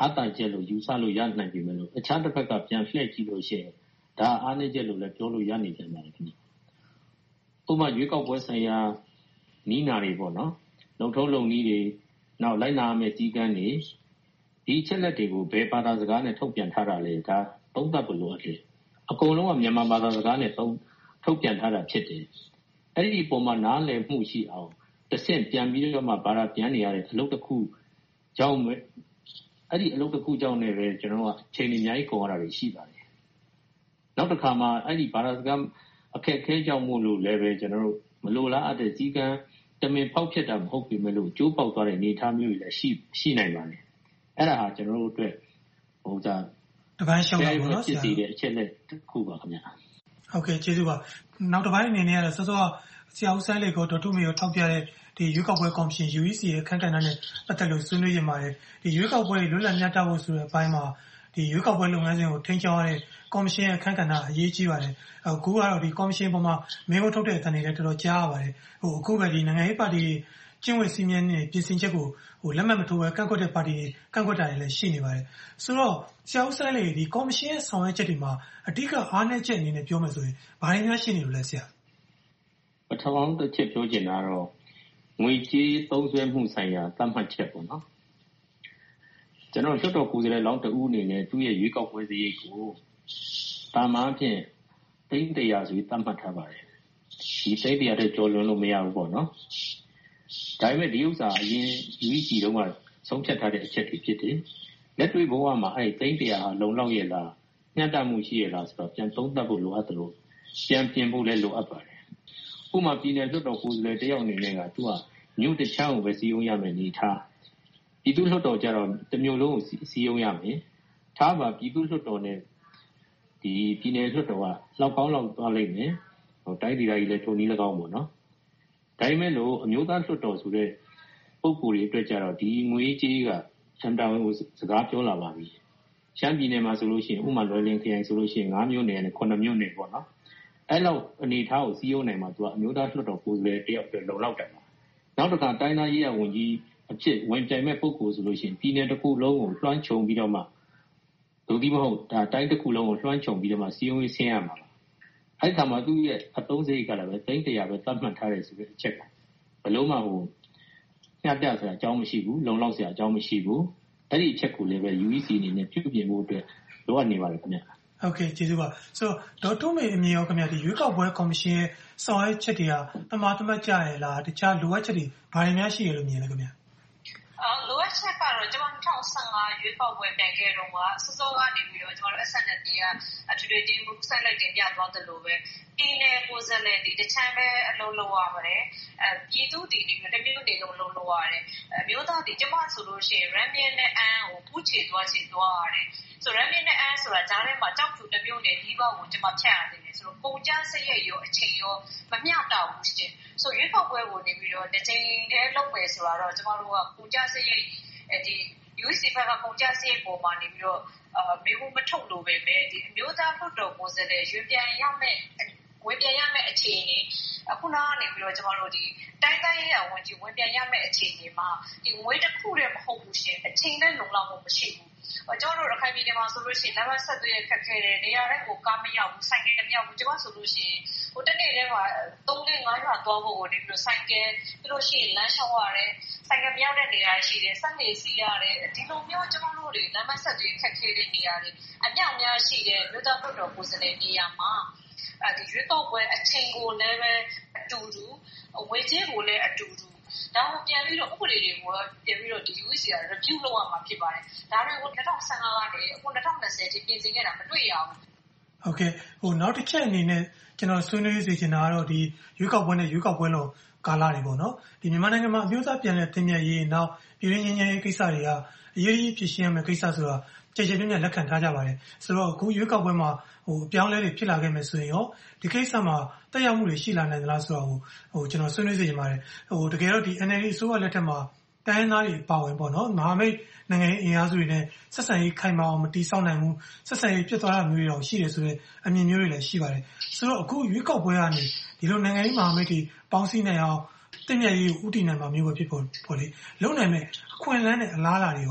အားသာချက်လို့ယူဆလို့ရနိုင်ပြီမလို့အခြားတစ်ဖက်ကပြန်လှည့်ကြည့်လို့ရှိရင်ဒါအားနည်းချက်လို့လည်းပြောလို့ရနေကြပါတယ်ခင်ဗျ။ဥပမာရွေးကောက်ပွဲဆိုင်ရာနီးနာတွေပေါ့နော်လုံထုံးလုံနည်းတွေနောက်လိုက်နာမယ့်ကြီးကမ်းတွေဒီအချက်လက်တွေကိုဘယ်ဘာသာစကားနဲ့ထုတ်ပြန်ထားတာလဲဒါသုံးသပ်ဖို့လိုအပ်တယ်အကုန်လုံးကမြန်မာဘာသာစကားနဲ့သုံးထုတ်ပြန်ထားတာဖြစ်တယ်အဲ့ဒီပုံမှာနားလည်မှုရှိအောင်တစ်ဆင့်ပြန်ပြီးတော့မှဘာသာပြန်နေရတဲ့အလုပ်တစ်ခုကြောင့်အဲ့ဒီအလုပ်တစ်ခုကြောင့်လည်းပဲကျွန်တော်တို့ကချိန်အများကြီးကုန်ရတာတွေရှိပါတယ်နောက်တစ်ခါမှအဲ့ဒီဘာသာစကားအခက်အခဲကြောင့်မို့လို့လည်းပဲကျွန်တော်တို့မလိုလားအပ်တဲ့ကြီးကမ်းတမင်ဖောက်ဖြစ်တာမဟုတ်ပြီမလို့ကျိုးပေါက်သွားတဲ့အနေအထားမျိုးတွေလည်းရှိရှိနိုင်ပါတယ်အဲ့ဒါဟာကျွန်တော်တို့အတွက်ဟိုဒါတပိုင်းရှုံးတာပေါ့နော်ဖြစ်စီတဲ့အချက်လက်တစ်ခုပါခင်ဗျာဟုတ်ကဲ့ကျေးဇူးပါနောက်တစ်ပိုင်းအနေနဲ့ကတော့စောစောဆရာဦးစန်းလေးကိုဒေါက်တာမေကိုထောက်ပြတဲ့ဒီရွေးကောက်ပွဲကော်မရှင် U E C ရဲ့အခမ်းကဏ္ဍနဲ့ပတ်သက်လို့ဆွေးနွေးရမှာလေဒီရွေးကောက်ပွဲလွတ်လပ်မျှတဖို့ဆိုတဲ့အပိုင်းမှာဒီရွေးကောက်ပွဲလုပ်ငန်းစဉ်ကိုထိန်းချုပ်ရတဲ့ကော်မရှင်ရဲ့အခမ်းကဏ္ဍအရေးကြီးပါတယ်အခုကတော့ဒီကော်မရှင်ပေါ်မှာမင်းတို့ထုတ်တဲ့အတန်တွေလည်းတော်တော်ကြားရပါတယ်ဟိုအခုပဲဒီနိုင်ငံရေးပါတီကျင့်ဝတ်စည်းမျဉ်းနဲ့ပြင်ဆင်ချက်ကိုဟိုလက်မှတ်မထိုးဘဲကန့်ကွက်တဲ့ပါတီတွေကန့်ကွက်တာတွေလည်းရှိနေပါတယ်ဆိုတော့ဆရာဦးစန်းလေးဒီကော်မရှင်ရဲ့ဆောင်ရွက်ချက်တွေမှာအဓိကအားနည်းချက်အနေနဲ့ပြောမယ်ဆိုရင်ဘာတွေများရှိနေလို့လဲဆရာပထမတစ်ချက်ပြောချင်တာတော့ငွေကြေးသုံးစွဲမှုဆိုင်ရာသတ်မှတ်ချက်ပေါ့နော်ကျွန်တော်လွှတ်တော်ကိုယ်စားလှယ်လောင်းတဦးအနေနဲ့သူ့ရဲ့ရွေးကောက်ပွဲစရိတ်ကိုတာမန်ဖြင့်သိန်းတရာဆိုပြီးသတ်မှတ်ထားပါတယ်ဒီသိန်းတရာတဲ့ကျော်လွန်လို့မရဘူးပေါ့နော်ဒါပေမဲ့ဒီဥစ္စာအရင် U E C တုန်းကဆုံးဖြတ်ထားတဲ့အချက်တွေဖြစ်တယ်လက်တွေ့ဘဝမှာအဲ့သိန်းတရာဟာလုံလောက်ရဲ့လားမျှတမှုရှိရဲ့လားဆိုတော့ပြန်သုံးသပ်ဖို့လိုအပ်တယ်လို့ပြန်ပြင်ဖို့လည်းလိုအပ်ပါတယ်ဥပမာပြည်နယ်လွှတ်တော်ကိုယ်စားလှယ်တယောက်အနေနဲ့ကသူကမြို့တစ်ချမ်းကိုပဲစီးရုံးရမယ်နေထားပြည်သူ့လွှတ်တော်ကြတော့တမျိုးလုံးကိုစီးရုံးရမယ်ထားပါပြည်သူ့လွှတ်တော်နဲ့ဒီပြည်နယ်လွှတ်တော်ကလောက်ကောင်းလောက်သွားလိမ့်မယ်ဟိုတိုင်းဒေသကြီးလည်းထုံနည်း၎င်းပေါ့နော်ဒါပေမဲ့လို့အမျိုးသားလွှတ်တော်ဆိုတဲ့ပုံကိုယ်တွေအတွက်ကြတော့ဒီငွေကြေးကစံတောင်းကိုစကားပြောလာပါပြီရှမ်းပြည်နယ်မှာဆိုလို့ရှိရင်ဥမာလွယ်လင်ခရိုင်ဆိုလို့ရှိရင်၅မြို့နယ်နဲ့ခုနှစ်မြို့နယ်ပေါ့နော်အဲ့လောက်အနေထားကိုစီးရုံးနိုင်မှာသူကအမျိုးသားလွှတ်တော်ကိုယ်စားလှယ်တယောက်အတွက်လုံလောက်တယ်ပါနောက်တစ်ခါတိုင်းသားရေးရဝန်ကြီးအဖြစ်ဝင်ပြိုင်မဲ့ပုဂ္ဂိုလ်ဆိုလို့ရှိရင်ပြည်နယ်တစ်ခုလုံးကိုလွှမ်းခြုံပြီးတော့မှဒုတိယမဟုတ်ဒါတိုင်းတစ်ခုလုံးကိုလွှမ်းခြုံပြီးတော့မှစီးရုံးရေးဆင်းရမှာအဲ့ခါမှာသူ့ရဲ့အသုံးစရိတ်ကလည်းပဲသိန်းတရာပဲသတ်မှတ်ထားတယ်ဆိုတဲ့အချက်ကဘလို့မှဟိုညှပြစရာအကြောင်းမရှိဘူးလုံလောက်စရာအကြောင်းမရှိဘူးအဲ့ဒီအချက်ကိုလည်းပဲ U E C အနေနဲ့ပြုပြင်ဖို့အတွက်လိုအပ်နေပါတယ်ခင်ဗျဟုတ်ကဲ့ကျေးဇူးပါဆိုတော့ဒေါက်တာမေအမြင်ရောခင်ဗျဒီရွေးကောက်ပွဲကော်မရှင်ရဲ့ဆောင်ရွက်ချက်တွေကတမာတမတ်ကြရလားတခြားလိုအပ်ချက်တွေဘာတွေများရှိရလို့မြင်လဲခင်ဗျအော်လိုအပ်ချက်ကတော့ကျွန်တော်၂၀၁၅ရွေးကောက်ပွဲပြန်ခဲ့တော့ကစောစောကနေပြီးတော့ကျွန်တော်တို့ S N L D ကအထွေထွေတင်မှုဆက်လက်တင်ပြသွားတယ်လို့ပဲပြည်နယ်ကိုယ်စားလှယ်ဒီတချမ်းပဲအလုံးလုံးရပါတယ်အဲပြည်သူတည်နေတမျိုးနေလုံးလုံးလုံးရတယ်အမျိုးသားဒီကျွန်မဆိုလို့ရှိရင် Ramian နဲ့အန်းကိုပူးချေသွားချေသွားရတယ်ဆို Ramian နဲ့အန်းဆိုတာဂျားထဲမှာကြောက်ဖြူတမျိုးနဲ့ဒီဘောက်ကိုကျွန်မဖြတ်ရတယ်ဆိုတော့ပုံကြစရက်ရောအချိန်ရောမမျှတော့ဘူးရှင်ဆိုရွေးကောက်ပွဲကိုနေပြီးတော့တစ်ချိန်တည်းလုပ်မယ်ဆိုတာတော့ကျွန်တော်တို့ကပုံကြစရက်ဒီ U E C ဘက်ကပုံကြစရက်ပေါ်မှာနေပြီးတော့အာမေဘူးမထုတ်လို့ပဲမဲ့ဒီအမျိုးသားလွှတ်တော်ကိုယ်စားလှယ်ရွေးပြန်ရမယ်ဝင်ပြန်ရမယ့်အခြေအနေအခုနောက်နေပြီးတော့ကျွန်တော်တို့ဒီတိုင်းတိုင်းရဝန်ကြီးဝင်ပြန်ရမယ့်အခြေအနေမှာဒီငွေတစ်ခုတည်းမဟုတ်ဘူးရှင်အချိန်နဲ့လုံလောက်မှုမရှိဘူးကျွန်တော်တို့ရခိုင်ပြည်နယ်မှာဆိုလို့ရှိရင်လမ်းမဆက်သွယ်ခက်ခဲတယ်နေရာတိုင်းကိုကားမရောက်ဘူးဆိုင်ကယ်မရောက်ဘူးကျွန်တော်ဆိုလို့ရှိရင်ဟိုတနေ့တည်းမှာသုံးလေးငါးရွာသွားဖို့ကိုနေပြီးတော့ဆိုင်ကယ်ပြီးလို့ရှိရင်လမ်းလျှောက်ရတယ်ဆိုင်ကယ်မရောက်တဲ့နေရာရှိတယ်ဆက်နေစီးရတယ်ဒီလိုမျိုးကျွန်တော်တို့တွေလမ်းမဆက်သွယ်ခက်ခဲတဲ့နေရာတွေအမြောက်များရှိတဲ့မြို့သားလွှတ်တော်ကိုယ်စားလှယ်နေရာမှာအဲဒီရွေးကောက်ပွဲအချိန်ကိုလည်းပဲအတူတူဝေကြေးကိုလည်းအတူတူဒါကိုပြန်ပြီးတော့ဥပဒေတွေကိုပြန်ပြီးတော့ဒီ U E C က review လုပ်ရမှာဖြစ်ပါတယ်ဒါတွေကို၂၀၁၅ကနေအခု၂၀၂၀ထိပြင်ဆင်ခဲ့တာမတွေ့ရဘူးဟုတ်ကဲ့ဟိုနောက်တစ်ချက်အနေနဲ့ကျွန်တော်ဆွေးနွေးစေချင်တာကတော့ဒီရွေးကောက်ပွဲနဲ့ရွေးကောက်ပွဲလုံးကာလတွေပေါ့နော်ဒီမြန်မာနိုင်ငံမှာအမျိုးသားပြန်လည်သင့်မြတ်ရေးနောက်ပြည်ရင်းငြိမ်းချမ်းရေးကိစ္စတွေကအရေးကြီးဖြစ်ရှင်းရမယ့်ကိစ္စဆိုတာကျေကျေပြည့်ပြည့်လက်ခံထားကြပါတယ်ဆိုတော့အခုရွေးကောက်ပွဲမှာဟိုအပြောင်းလဲတွေဖြစ်လာခဲ့မယ်ဆိုရင်ရောဒီကိစ္စမှာတက်ရောက်မှုတွေရှိလာနိုင်သလားဆိုတော့ဟိုကျွန်တော်ဆွေးနွေးစေချင်ပါတယ်ဟိုတကယ်တော့ဒီ N L D အစိုးရလက်ထက်မှာတိုင်းသားတွေပါဝင်ပေါ့နော်မဟာမိတ်နိုင်ငံရေးအင်အားစုတွေနဲ့ဆက်ဆံရေးခိုင်မာအောင်မတည်ဆောက်နိုင်ဘူးဆက်ဆံရေးပြတ်သွားတာမျိုးတွေတော့ရှိတယ်ဆိုတော့အမြင်မျိုးတွေလည်းရှိပါတယ်ဆိုတော့အခုရွေးကောက်ပွဲကနေဒီလိုနိုင်ငံရေးမဟာမိတ်တွေပေါင်းစည်းနိုင်အောင်တင့်မြတ်ရေးကိုဥတည်နိုင်မှာမျိုးပဲဖြစ်ပေါ်ပေါ့လေလုံနိုင်မဲ့အခွင့်အလမ်းနဲ့အလားအလာတွေရောဘ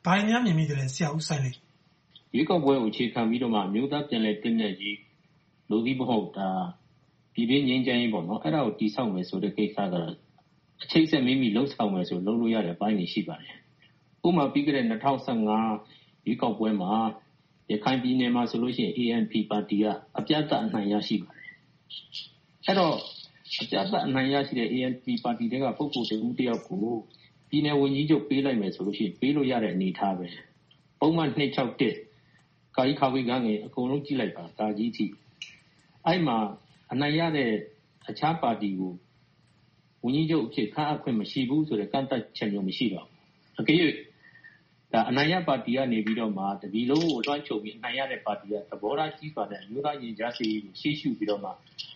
ဘာတွေများမြင်မိတယ်လဲဆရာဦးစိုင်းလေးရွေးကောက်ပွဲကိုအခြေခံပြီးတော့မှမြို့သားပြန်လည်တင်မြတ်ရေးလူသီးမဟုတ်တာပြည်တွင်းငြိမ်းချမ်းရေးပေါ့နော်အဲ့ဒါကိုတည်ဆောက်မယ်ဆိုတဲ့ကိစ္စကအချိတ်ဆက်မိမိလှုပ်ဆောင်မယ်ဆိုလုပ်လို့ရတဲ့ပိုင်းတွေရှိပါတယ်ဥပမာပြီးခဲ့တဲ့၂၀၁၅ရွေးကောက်ပွဲမှာရခိုင်ပြည်နယ်မှာဆိုလို့ရှိရင် A N P ပါတီကအပြတ်အနိုင်ရရှိပါတယ်အဲ့တော့အပြတ်အနိုင်ရရှိတဲ့ A N P ပါတီတွေကပုဂ္ဂိုလ်တစ်ဦးတစ်ယောက်ကိုပြည်နယ်ဝန်ကြီးချုပ်ပေးလိုက်မယ်ဆိုလို့ရှိရင်ပေးလို့ရတဲ့အနေအထားပဲပုံမှန်၂၆၁ကာကြီးခါဝေးကငယ်အကုန်လုံးကြည့်လိုက်ပါကာကြီးထိအဲ့မှာအနိုင်ရတဲ့အခြားပါတီကိုဝန်ကြီးချုပ်အဖြစ်ခန့်အပ်ခွင့်မရှိဘူးဆိုတဲ့ကန့်သတ်ချက်မျိုးမရှိတော့ဘူးအကယ်၍ဒါအနိုင်ရပါတီကနေပြီးတော့မှတပီလုံးကိုလွှမ်းခြုံပြီးအနိုင်ရတဲ့ပါတီကသဘောထားကြီးစွာနဲ့အမျိုးသားရင်ကြားစေ့ရေးကိုရှေ့ရှုပြီးတော့မှ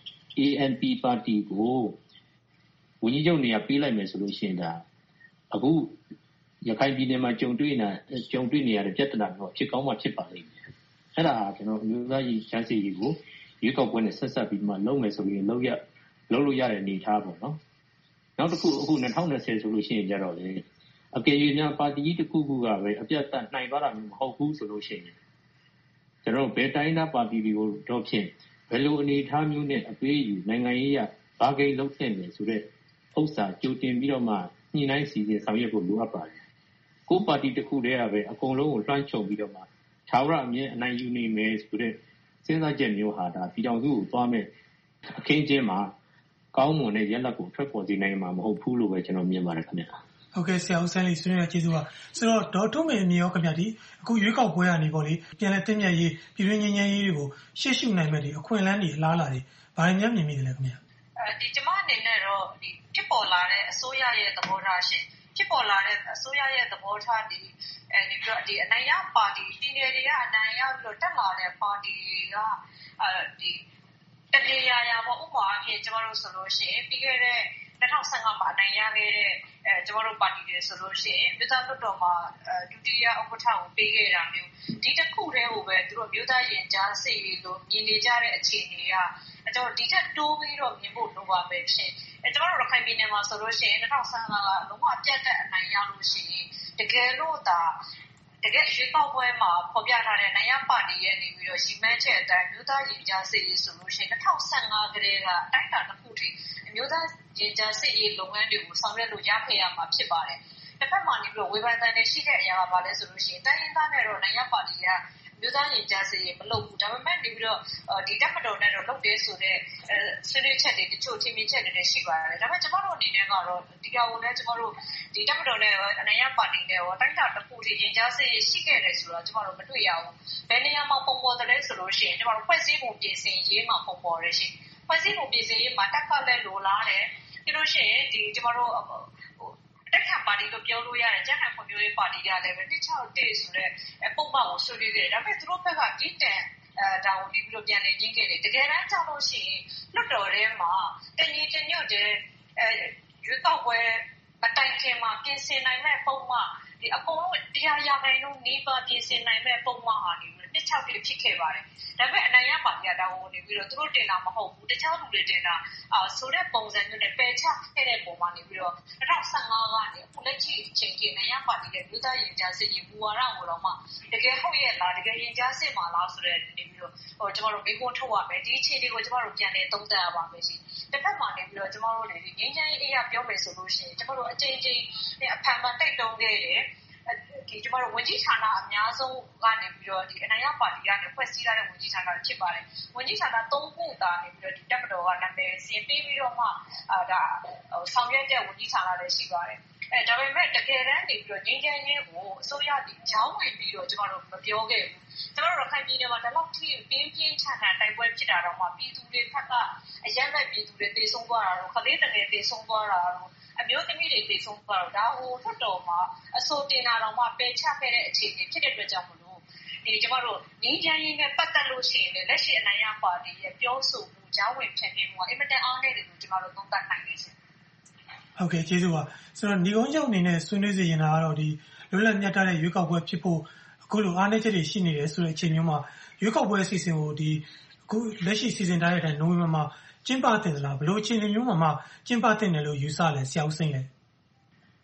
A N P ပါတီကိုဝန်ကြီးချုပ်နေရာပေးလိုက်မယ်ဆိုလို့ရှိရင်ဒါအခုရခိုင်ပြည်နယ်မှာကြုံတွေ့နေကြုံတွေ့နေရတဲ့ပြဿနာမျိုးဖြစ်ကောင်းမှဖြစ်ပါလိမ့်မယ်အဲ့ဒါကျွန်တော်အမျိုးသားရင်ကြားစေ့ရေးကိုရွေးကောက်ပွဲနဲ့ဆက်ဆက်ပြီးမှလုပ်မယ်ဆိုပြီးလုပ်ရလုပ်လို့ရတဲ့အနေအထားပေါ့နော်နောက်တစ်ခုအခု၂၀၂၀ဆိုလို့ရှိရင်ကြတော့လေအကယ်၍များပါတီကြီးတစ်ခုခုကပဲအပြတ်တက်နိုင်သွားတာမျိုးမဟုတ်ဘူးဆိုလို့ရှိရင်ကျွန်တော်ဘယ်တိုင်းသားပါတီတွေကိုတော့ဖြင့်ဘယ်လိုအနေအထားမျိုးနဲ့အပေးယူနိုင်ငံရေးရဘာကိန်းလုပ်သင့်တယ်ဆိုတဲ့ဥစ္စာကြိုတင်ပြီးတော့မှညှိနှိုင်းစီစဉ်ဆောင်ရွက်ဖို့လိုအပ်ပါတယ်ကိုပါတီတစ်ခုတည်းကပဲအကုန်လုံးကိုလွှမ်းခြုံပြီးတော့မှထာဝရအမြဲအနိုင်ယူနေမယ်ဆိုတဲ့စဉ်းစားချက်မျိုးဟာဒါပြည်တော်စုကိုသွားမဲ့အခင်းချင်းမှာကောင်းမွန်တဲ့ရလဒ်ကိုထွက်ပေါ်စေနိုင်မှာမဟုတ်ဘူးလို့ပဲကျွန်တော်မြင်ပါတယ်ခင်ဗျာဟုတ်ကဲ့ဆရာဦးဆန်းလေးဆွေးနွေးရကျေးဇူးပါဆိုတော့ဒေါ်ထုံးမေမြေရောခင်ဗျာဒီအခုရွေးကောက်ပွဲကနေပေါ့လေပြန်လဲတင်မြတ်ရေးပြည်တွင်းငြိမ်းချမ်းရေးတွေကိုရှေ့ရှုနိုင်မဲ့ဒီအခွင့်အလမ်းတွေအလားအလာတွေဘာတွေများမြင်မိတယ်လဲခင်ဗျာအဲဒီကျမအနေနဲ့တော့ဒီဖြစ်ပေါ်လာတဲ့အစိုးရရဲ့သဘောထားရှင်ဖြစ်ပေါ်လာတဲ့အစိုးရရဲ့သဘောထားဒီအဲဒီပြီးတော့ဒီအနိုင်ရပါတီပြည်နယ်တွေကအနိုင်ရပြီးတော့တက်လာတဲ့ပါတီတွေကအဲဒီတတိယရာပေါ့ဥပမာအဖြစ်ကျမတို့ဆိုလို့ရှိရင်ပြီးခဲ့တဲ့၂၀၁၅မှာအနိုင်ရခဲ့တဲ့အဲကျမတို့ပါတီတွေဆိုလို့ရှိရင်မြို့သားလွှတ်တော်မှာဒုတိယဥက္ကဋ္ဌကိုပေးခဲ့တာမျိုးဒီတစ်ခုတည်းကိုပဲသူတို့မြို့သားရင်ကြားစေ့ရေးလို့မြင်နေကြတဲ့အခြေအနေကကျွန်တော်ဒီချက်တိုးပြီးတော့မြင်ဖို့လိုပါပဲဖြစ်အဲကျမတို့ရခိုင်ပြည်နယ်မှာဆိုလို့ရှိရင်၂၀၁၅ကလုံးဝပြတ်တဲ့အနိုင်ရလို့ရှိရင်တကယ်လို့ဒါတကယ်ရွေးကောက်ပွဲမှာပေါ်ပြထားတဲ့နိုင်ရပါတီရဲ့နေပြီးတော့ရီမန်းချက်အတိုင်းမြို့သားရင်ကြားစေ့ရေးဆိုလို့ရှိရင်၂၀၁၅ကတည်းကတိုက်တာတစ်ခုထိမြို့သားရင်ကြားစေ့ရေးလုပ်ငန်းတွေကိုဆောင်ရွက်လို့ရခဲ့ရမှာဖြစ်ပါတယ်။တစ်ဖက်မှာနေပြီးတော့ဝေဖန်တဲ့ရှိတဲ့အရာကဘာလဲဆိုလို့ရှိရင်တိုင်းရင်းသားနဲ့တော့နိုင်ရပါတီကမြို့သားရင်ကြားစေ့ရေးမလုပ်ဘူးဒါပေမဲ့နေပြီးတော့ဒီတက်မတော်နဲ့တော့လုပ်တယ်ဆိုတဲ့ဆွေးနွေးချက်တွေတချို့ထင်မြင်ချက်တွေရှိပါတယ်ဒါပေမဲ့ကျွန်တော်တို့အနေနဲ့ကတော့ဒီကောင်ကိုလည်းကျွန်တော်တို့ဒီတက်မတော်နဲ့နိုင်ရပါတီနဲ့ရောတိုင်းတာတစ်ခုထိရင်ကြားစေ့ရေးရှိခဲ့တယ်ဆိုတော့ကျွန်တော်တို့မတွေ့ရဘူးဘယ်နေရာမှာပုံပေါ်တယ်လဲဆိုလို့ရှိရင်ကျွန်တော်တို့ဖွဲ့စည်းပုံပြင်ဆင်ရေးမှာပုံပေါ်ရရှင်ဖွဲ့စည်းပုံပြင်ဆင်ရေးမှာတက်ကလည်းလိုလားတယ်ပြီးလို့ရှိရင်ဒီကျွန်တော်တို့တက်ခံပါတီလို့ပြောလို့ရတယ်ကျန်းမာဖွံ့ဖြိုးရေးပါတီကလည်းပဲ၂၆၁ဆိုတဲ့ပုံမှန်ကိုဆွေးနွေးခဲ့တယ်ဒါပေမဲ့သူတို့ဘက်ကကြည်တန်အဲဒါကိုဒီလိုပြန်နေရင်းခဲ့တယ်တကယ်တမ်းကြောက်လို့ရှိရင်လွတ်တော်ထဲမှာတညီတညွတ်တဲ့အဲရွေးကောက်ပွဲမတိုင်ခင်မှာပြင်ဆင်နိုင်မဲ့ပုံမှန်ဒီအကုန်လုံးတရားရခိုင်လုံးနေပါပြင်ဆင်နိုင်မဲ့ပုံမှန်ဟာဒီ၂၆၁ဖြစ်ခဲ့ပါတယ်ဒါပေမဲ့အနိုင်ရပါတီကဒါကိုနေပြီးတော့သူတို့တင်တာမဟုတ်ဘူးတခြားလူတွေတင်တာအာဆိုတဲ့ပုံစံမျိုးနဲ့ပယ်ချခဲ့တဲ့ပုံမှာနေပြီးတော့၂၀၁၅ကနေအခုလက်ရှိအချိန်ကြီးနိုင်ရပါတီရဲ့မြို့သားရင်ကြားစစ်ရေးမူဝါဒကိုတော့မှတကယ်ဟုတ်ရဲ့လားတကယ်ရင်ကြားစစ်မှာလားဆိုတဲ့နေပြီးတော့ဟိုကျွန်တော်တို့မိကုန်းထုတ်ရမယ်ဒီအခြေအနေကိုကျွန်တော်တို့ပြန်လည်သုံးသပ်ရပါမယ်ရှိတစ်ဖက်မှာနေပြီးတော့ကျွန်တော်တို့လည်းငင်းချမ်းရေးအရာပြောမယ်ဆိုလို့ရှိရင်ကျွန်တော်တို့အချိန်ချင်းအဖန်ဖန်တိုက်တုံးခဲ့တယ်ဒီကျမတို့ဝန်ကြီးဌာနအများဆုံးကနေပြီးတော့ဒီအနိုင်ရပါတီကနေဖွဲ့စည်းထားတဲ့ဝန်ကြီးဌာနဖြစ်ပါတယ်ဝန်ကြီးဌာနသုံးခုတာနေပြီးတော့ဒီတက်မတော်ကနာမည်စင်ပေးပြီးတော့မှအာဒါဆောင်ရွက်တဲ့ဝန်ကြီးဌာနလည်းရှိပါတယ်အဲဒါပေမဲ့တကယ်တမ်းနေပြီးတော့ငင်းချမ်းရေးကိုအစိုးရဒီကြောင်းဝင်ပြီးတော့ကျမတို့မပြောခဲ့ဘူးကျမတို့ရခိုင်ပြည်နယ်မှာဒီလောက်ထိပြင်းပြင်းထန်ထန်တိုက်ပွဲဖြစ်တာတော့မှပြည်သူတွေဖက်ကအရန်မဲ့ပြည်သူတွေတေဆုံးသွားတာတော့ခလေးတငယ်တေဆုံးသွားတာတော့အမျိုးသမီးတွေတေဆုံးသွားတော့ဒါဟိုထွတ်တော်မှာအစိုးတင်တာတော့မှပယ်ချခဲ့တဲ့အခြေအနေဖြစ်တဲ့အတွက်ကြောင့်မလို့ဒီကျမတို့ငင်းချမ်းရေးနဲ့ပတ်သက်လို့ရှိရင်လက်ရှိအနိုင်ရပါတီရဲ့ပြောဆိုမှုကြောင်းဝင်ဖြန့်ပြမှုကအင်မတန်အားနည်းတယ်လို့ကျမတို့သုံးသပ်နိုင်နေရှင်ဟုတ်ကဲ့ကျေးဇူးပါဆိုတော့ညီကုန်းချုပ်အနေနဲ့ဆွေးနွေးစီရင်တာကတော့ဒီလွတ်လပ်မြတ်တဲ့ရွေးကောက်ပွဲဖြစ်ဖို့အခုလိုအားနည်းချက်တွေရှိနေတယ်ဆိုတဲ့အချိန်မျိုးမှာရွေးကောက်ပွဲအစီအစဉ်ကိုဒီအခုလက်ရှိစီစဉ်ထားတဲ့အတိုင်းနိုဝင်ဘာမှာကျင်းပတင်သလားဘယ်လိုအခြေအနေမျိုးမှာမှကျင်းပတင်တယ်လို့ယူဆလဲဆရာဦးစိန်လဲ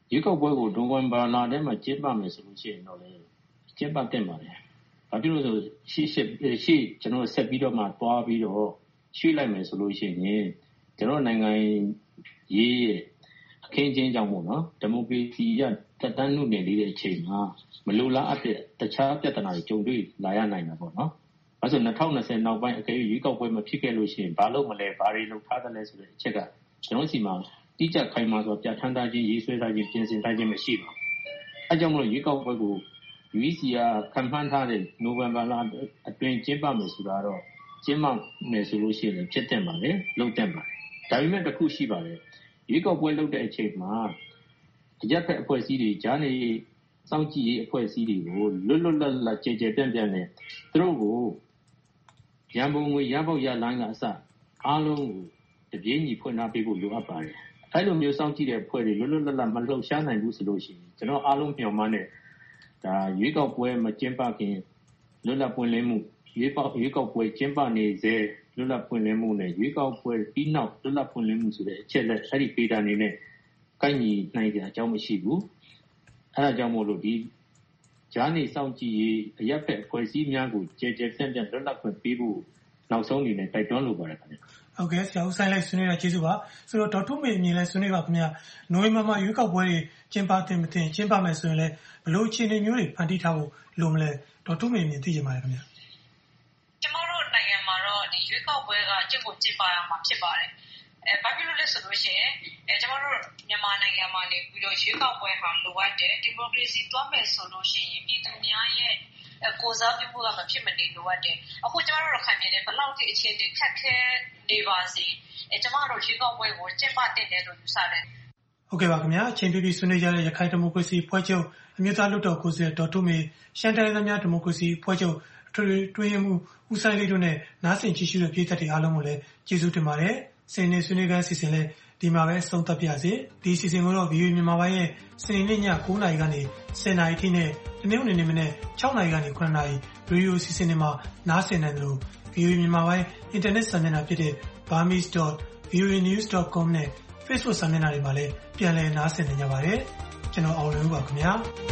ရွေးကောက်ပွဲကိုနိုဝင်ဘာလထဲမှာကျင်းပမယ်ဆိုလို့ရှိရင်တော့လေကျင်းပတင်ပါတယ်။ဘာဖြစ်လို့ဆိုရှေ့ရှေ့ရှေ့ကျွန်တော်ဆက်ပြီးတော့မှတွားပြီးတော့ရွှေ့လိုက်မယ်ဆိုလို့ရှိရင်ကျွန်တော်နိုင်ငံရေးရဲ့အခင်းချင်းကြောင့်ပေါ့နော်ဒီမိုကရေစီရတက်တန်းနုနေလေးတဲ့အချိန်မှာမလိုလားအပ်တဲ့တခြားပြဿနာတွေကြုံတွေ့လာရနိုင်တာပေါ့နော်။အဲဆို၂၀၂၀နောက်ပိုင်းအကယ်၍ရွေးကောက်ပွဲမဖြစ်ခဲ့လို့ရှိရင်ဘာလို့မလဲဘာတွေလုပ်ထားသလဲဆိုတဲ့အချက်ကကျွန်တော်စီမှာတိကျခိုင်မာစွာပြဋ္ဌာန်းထားခြင်းရေးဆွဲထားခြင်းပြင်ဆင်ထားခြင်းမရှိပါဘူး။အဲကြောင့်မလို့ရွေးကောက်ပွဲကို U E C ကခံမှန်းထားတဲ့နိုဝင်ဘာလအတွင်းကျင်းပမယ်ဆိုတာတော့ကျင်းပမယ်ဆိုလို့ရှိရင်ဖြစ်တဲ့ပါလေလုပ်တဲ့ပါလေ။ဒါပေမဲ့တစ်ခုရှိပါတယ်။ရွေးကောက်ပွဲလုပ်တဲ့အချိန်မှာအရက်ဖက်အဖွဲ့အစည်းတွေဂျာနေစောင့်ကြည့်ရေးအဖွဲ့အစည်းတွေကိုလွတ်လွတ်လပ်လပ်ကြဲကြဲပြန့်ပြန့်နဲ့သူတို့ကိုရန်ပုံငွေရပေါက်ရလိုင်းကအစအားလုံးကိုတပြေးညီဖွင့်ထားပေးဖို့လိုအပ်ပါတယ်။အဲလိုမျိုးစောင့်ကြည့်တဲ့အဖွဲ့တွေလွတ်လွတ်လပ်လပ်မလှုပ်ရှားနိုင်ဘူးဆိုလို့ရှိရင်ကျွန်တော်အားလုံးမျှော်မှန်းတဲ့ဒါရွေးကောက်ပွဲမကျင်းပခင်လွတ်လပ်ပွင့်လင်းမှုရွေးကောက်ရွေးကောက်ပွဲကျင်းပနေစေလွတ်လပ်ပွင့်လင်းမှုနဲ့ရွေးကောက်ပွဲပြီးနောက်လွတ်လပ်ပွင့်လင်းမှုဆိုတဲ့အချက်လက်အဲ့ဒီပေတာနေနဲ့ကိုက်ညီနိုင်တဲ့အကြောင်းမရှိဘူး။အဲဒါကြောင့်မို့လို့ဒီဂျာနေစောင့်ကြည့်ရေးအရက်ဖက်အဖွဲ့အစည်းများကိုကြဲကြဲပြန့်ပြန့်လွတ်လပ်ခွင့်ပေးဖို့နောက်ဆုံးအနေနဲ့တိုက်တွန်းလိုပါတယ်ခင်ဗျ။ဟုတ်ကဲ့ဆရာဦးဆိုင်လိုက်ဆွေးနွေးတာကျေးဇူးပါဆိုတော့ဒေါက်ထုမေအမြင်လဲဆွေးနွေးပါခင်ဗျာနိုဝင်ဘာမှာရွေးကောက်ပွဲတွေကျင်းပတင်မတင်ကျင်းပမယ်ဆိုရင်လည်းဘလို့အခြေအနေမျိုးတွေဖန်တီးထားဖို့လိုမလဲဒေါက်ထုမေအမြင်သိချင်ပါတယ်ခင်ဗျာကျမတို့နိုင်ငံမှာတော့ဒီရွေးကောက်ပွဲကကျင်းပကျင်းပရမှာဖြစ်ပါတယ်အဲဘာဖြစ်လို့လဲဆိုလို့ရှိရင်အဲကျမတို့မြန်မာနိုင်ငံမှာနေပြီးတော့ရွေးကောက်ပွဲဟာလိုအပ်တယ်ဒီမိုကရေစီတွားမယ်ဆိုလို့ရှိရင်ပြည်သူများရဲ့ကိုစားပြုဖို့ကမဖြစ်မနေလိုအပ်တယ်အခုကျမတို့ခိုင်ပြည်နယ်ဘလောက်ထိအခြေအနေခက်ခဲနေပါစေအဲကျမတို့ရွေးကောက်ပွဲကိုကျင်းပတင်တယ်လို့ယူဆတယ်ဟုတ်ကဲ့ပါခင်ဗျာအချိန်ပြည့်ဆွေးနွေးကြတဲ့ရခိုင်ဒီမိုကရေစီဖွဲ့ချုပ်အမျိုးသားလွှတ်တော်ကိုယ်စားလှယ်ဒေါက်ထုမေရှမ်းတိုင်းသားများဒီမိုကရေစီဖွဲ့ချုပ်အထွေထွေတွင်းမှုဦးဆိုင်လေးတို့နဲ့နားဆင်ကြည့်ရှုတဲ့ပြည်သက်တွေအားလုံးကိုလည်းကျေးဇူးတင်ပါတယ်စနေဆွေးနွေးခန်းစီစဉ်လဲဒီမှာပဲဆုံးသက်ပြစေဒီစီစဉ်ကိုတော့ ဗီအိုအေ မြန်မာပိုင်းရဲ့စနေနေ့ည၉နာရီကနေ၁၀နာရီထိနဲ့ဒီနေ့နေ့မနေ့၆နာရီကနေခုနှစ်နာရီရေဒီယိုစီစဉ်တွေမှာနားဆင်နိုင်တယ်လို့ ဗီအိုအေ မြန်မာပိုင်းအင်တာနက်စာမျက်နှာဖြစ်တဲ့ burmese dot v o a news dot com နဲ့ Facebook စာမျက်နှာတွေမှာလည်းပြန်လည်နားဆင်နိုင်ကြပါတယ်ကျွန်တော်အောင်လွင်ပါခင်ဗျာ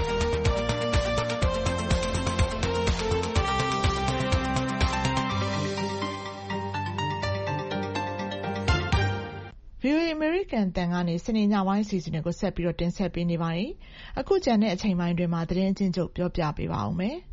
ဗီအိုအေ American အသံကနေစနေညပိုင်းအစီအစဉ်တွေကိုဆက်ပြီးတင်ဆက်ပေးနေပါတယ်။အခုကျန်တဲ့အချိန်ပိုင်းတွေမှာသတင်းအကျဉ်းချုပ်ပြောပြပေးပါဦးမယ်။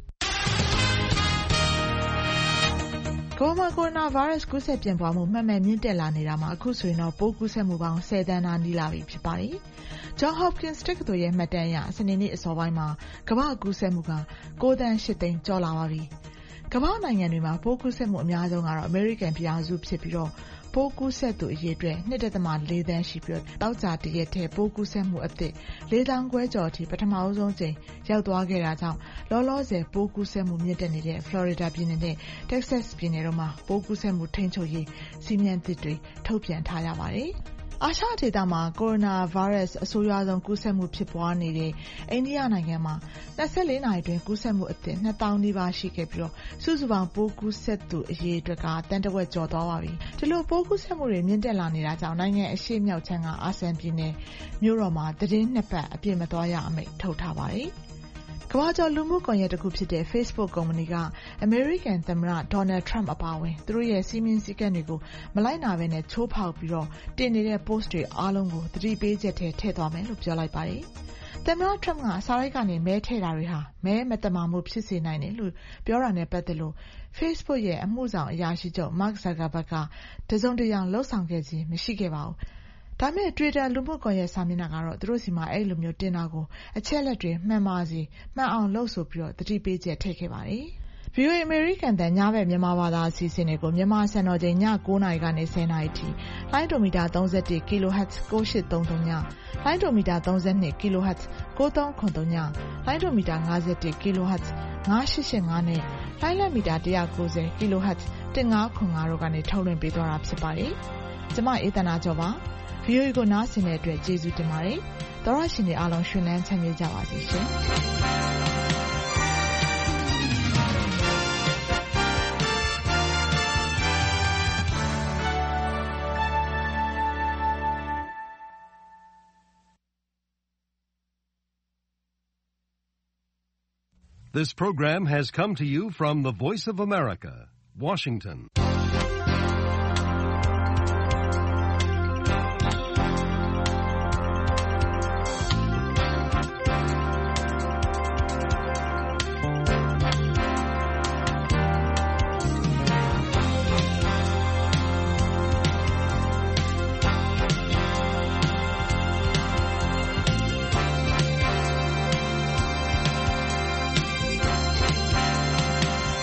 ကမ္ဘာမှာကိုရိုနာဗိုင်းရပ်စ်ကူးစက်ပြန့်ပွားမှုမှန်မှန်မြင့်တက်လာနေတာမှာအခုဆိုရင်တော့ပိုးကူးစက်မှုပေါင်း၁၀သန်းနားနီးလာပြီဖြစ်ပါတယ်။ Johns Hopkins တက္ကသိုလ်ရဲ့မှတ်တမ်းအရစနေနေ့အစောပိုင်းမှာကမ္ဘာ့ကူးစက်မှုက၉သန်း၈သိန်းကျော်လာပါပြီ။ကမ္ဘာနိုင်ငံတွေမှာပိုးကူးစက်မှုအများဆုံးကတော့အမေရိကန်ပြည်ထောင်စုဖြစ်ပြီးတော့ပိုးကူးစက်သူအရေအတွက် ၂.၄သန်းရှိပြီးတောက်ကြတရက်ထဲပိုးကူးစက်မှုအသစ်၄သောင်းခွဲကျော်အထိပထမအဆုံးချိန်ရောက်သွားခဲ့တာကြောင့်လောလောဆယ်ပိုးကူးစက်မှုမြင့်တက်နေတဲ့ Florida ပြည်နယ်နဲ့ Texas ပြည်နယ်တို့မှာပိုးကူးစက်မှုထိန်းချုပ်ရေးစီမံသစ်တွေထုတ်ပြန်ထားရပါတယ်။အာရှဒေသမှာကိုရိုနာဗိုင်းရပ်စ်အဆိုးရွားဆုံးကူးစက်မှုဖြစ်ပွားနေတဲ့အိန္ဒိယနိုင်ငံမှာ၂၄နာရီတွင်ကူးစက်မှုအသစ်၂သောင်းနီးပါးရှိခဲ့ပြီးတော့စုစုပေါင်းပိုးကူးစက်သူအရေအတွက်ကတန်တဝက်ကျော်သွားပါပြီ။ဒီလိုပိုးကူးစက်မှုတွေမြင့်တက်လာနေတာကြောင့်နိုင်ငံအရှေ့မြောက်ခြမ်းကအာဆန်ပြည်နယ်မြို့တော်မှာသတင်းနှစ်ပတ်အပြည့်မသွားရအမိန့်ထုတ်ထားပါတယ်။ကမ္ဘာကျော်လူမှုကွန်ရက်တစ်ခုဖြစ်တဲ့ Facebook ကုမ္ပဏီကအမေရိကန်သမ္မတ Donald Trump အပါအဝင်သူတို့ရဲ့စီမင်းစည်းကမ်းတွေကိုမလိုက်နာဘဲနဲ့ချိုးဖောက်ပြီးတော့တင်နေတဲ့ post တွေအားလုံးကိုသတိပေးချက်ထဲထည့်သွားမယ်လို့ပြောလိုက်ပါတယ်။သမ္မတ Trump ကစာရိုက်ကနေမဲထည့်တာတွေဟာမဲမတမာမှုဖြစ်စေနိုင်တယ်လို့ပြောတာနဲ့ပတ်သက်လို့ Facebook ရဲ့အမှုဆောင်အရာရှိချုပ် Mark Zuckerberg ကတစုံတရာလှုပ်ဆောင်ခဲ့ခြင်းမရှိခဲ့ပါဘူး။ဒါပေမဲ့ Twitter လူမှုကွန်ရက်စာမျက်နှာကတော့သူတို့စီမှာအဲ့လိုမျိုးတင်တာကိုအချက်လက်တွေမှန်ပါစေမှန်အောင်လုပ်ဆိုပြီးတော့သတိပေးချက်ထည့်ခဲ့ပါတယ်။ ဗီအိုအေ American တန်ညဘက်မြန်မာဘာသာအစီအစဉ်တွေကိုမြန်မာစံတော်ချိန်ည၉နာရီကနေ၁၀နာရီထိလိုင်းဒိုမီတာ၃၁ kHz ၉၈၃၃ညလိုင်းဒိုမီတာ၃၂ kHz ၉၃၇၃ညလိုင်းဒိုမီတာ၅၁ kHz ၅၈၈၅နဲ့လိုင်းလက်မီတာ၁၉၀ kHz ၁၅၇၅တို့ကနေထုတ်လွှင့်ပေးသွားတာဖြစ်ပါတယ်။ကျွန်မအေးသနာကျော်ပါဗီအိုအေကိုနားဆင်တဲ့အတွက်ကျေးဇူးတင်ပါတယ်။သောရရှင်တွေအားလုံးရှင်လန်းချမ်းမြေ့ကြပါစေရှင်။ This program has come to you from the Voice of America, Washington.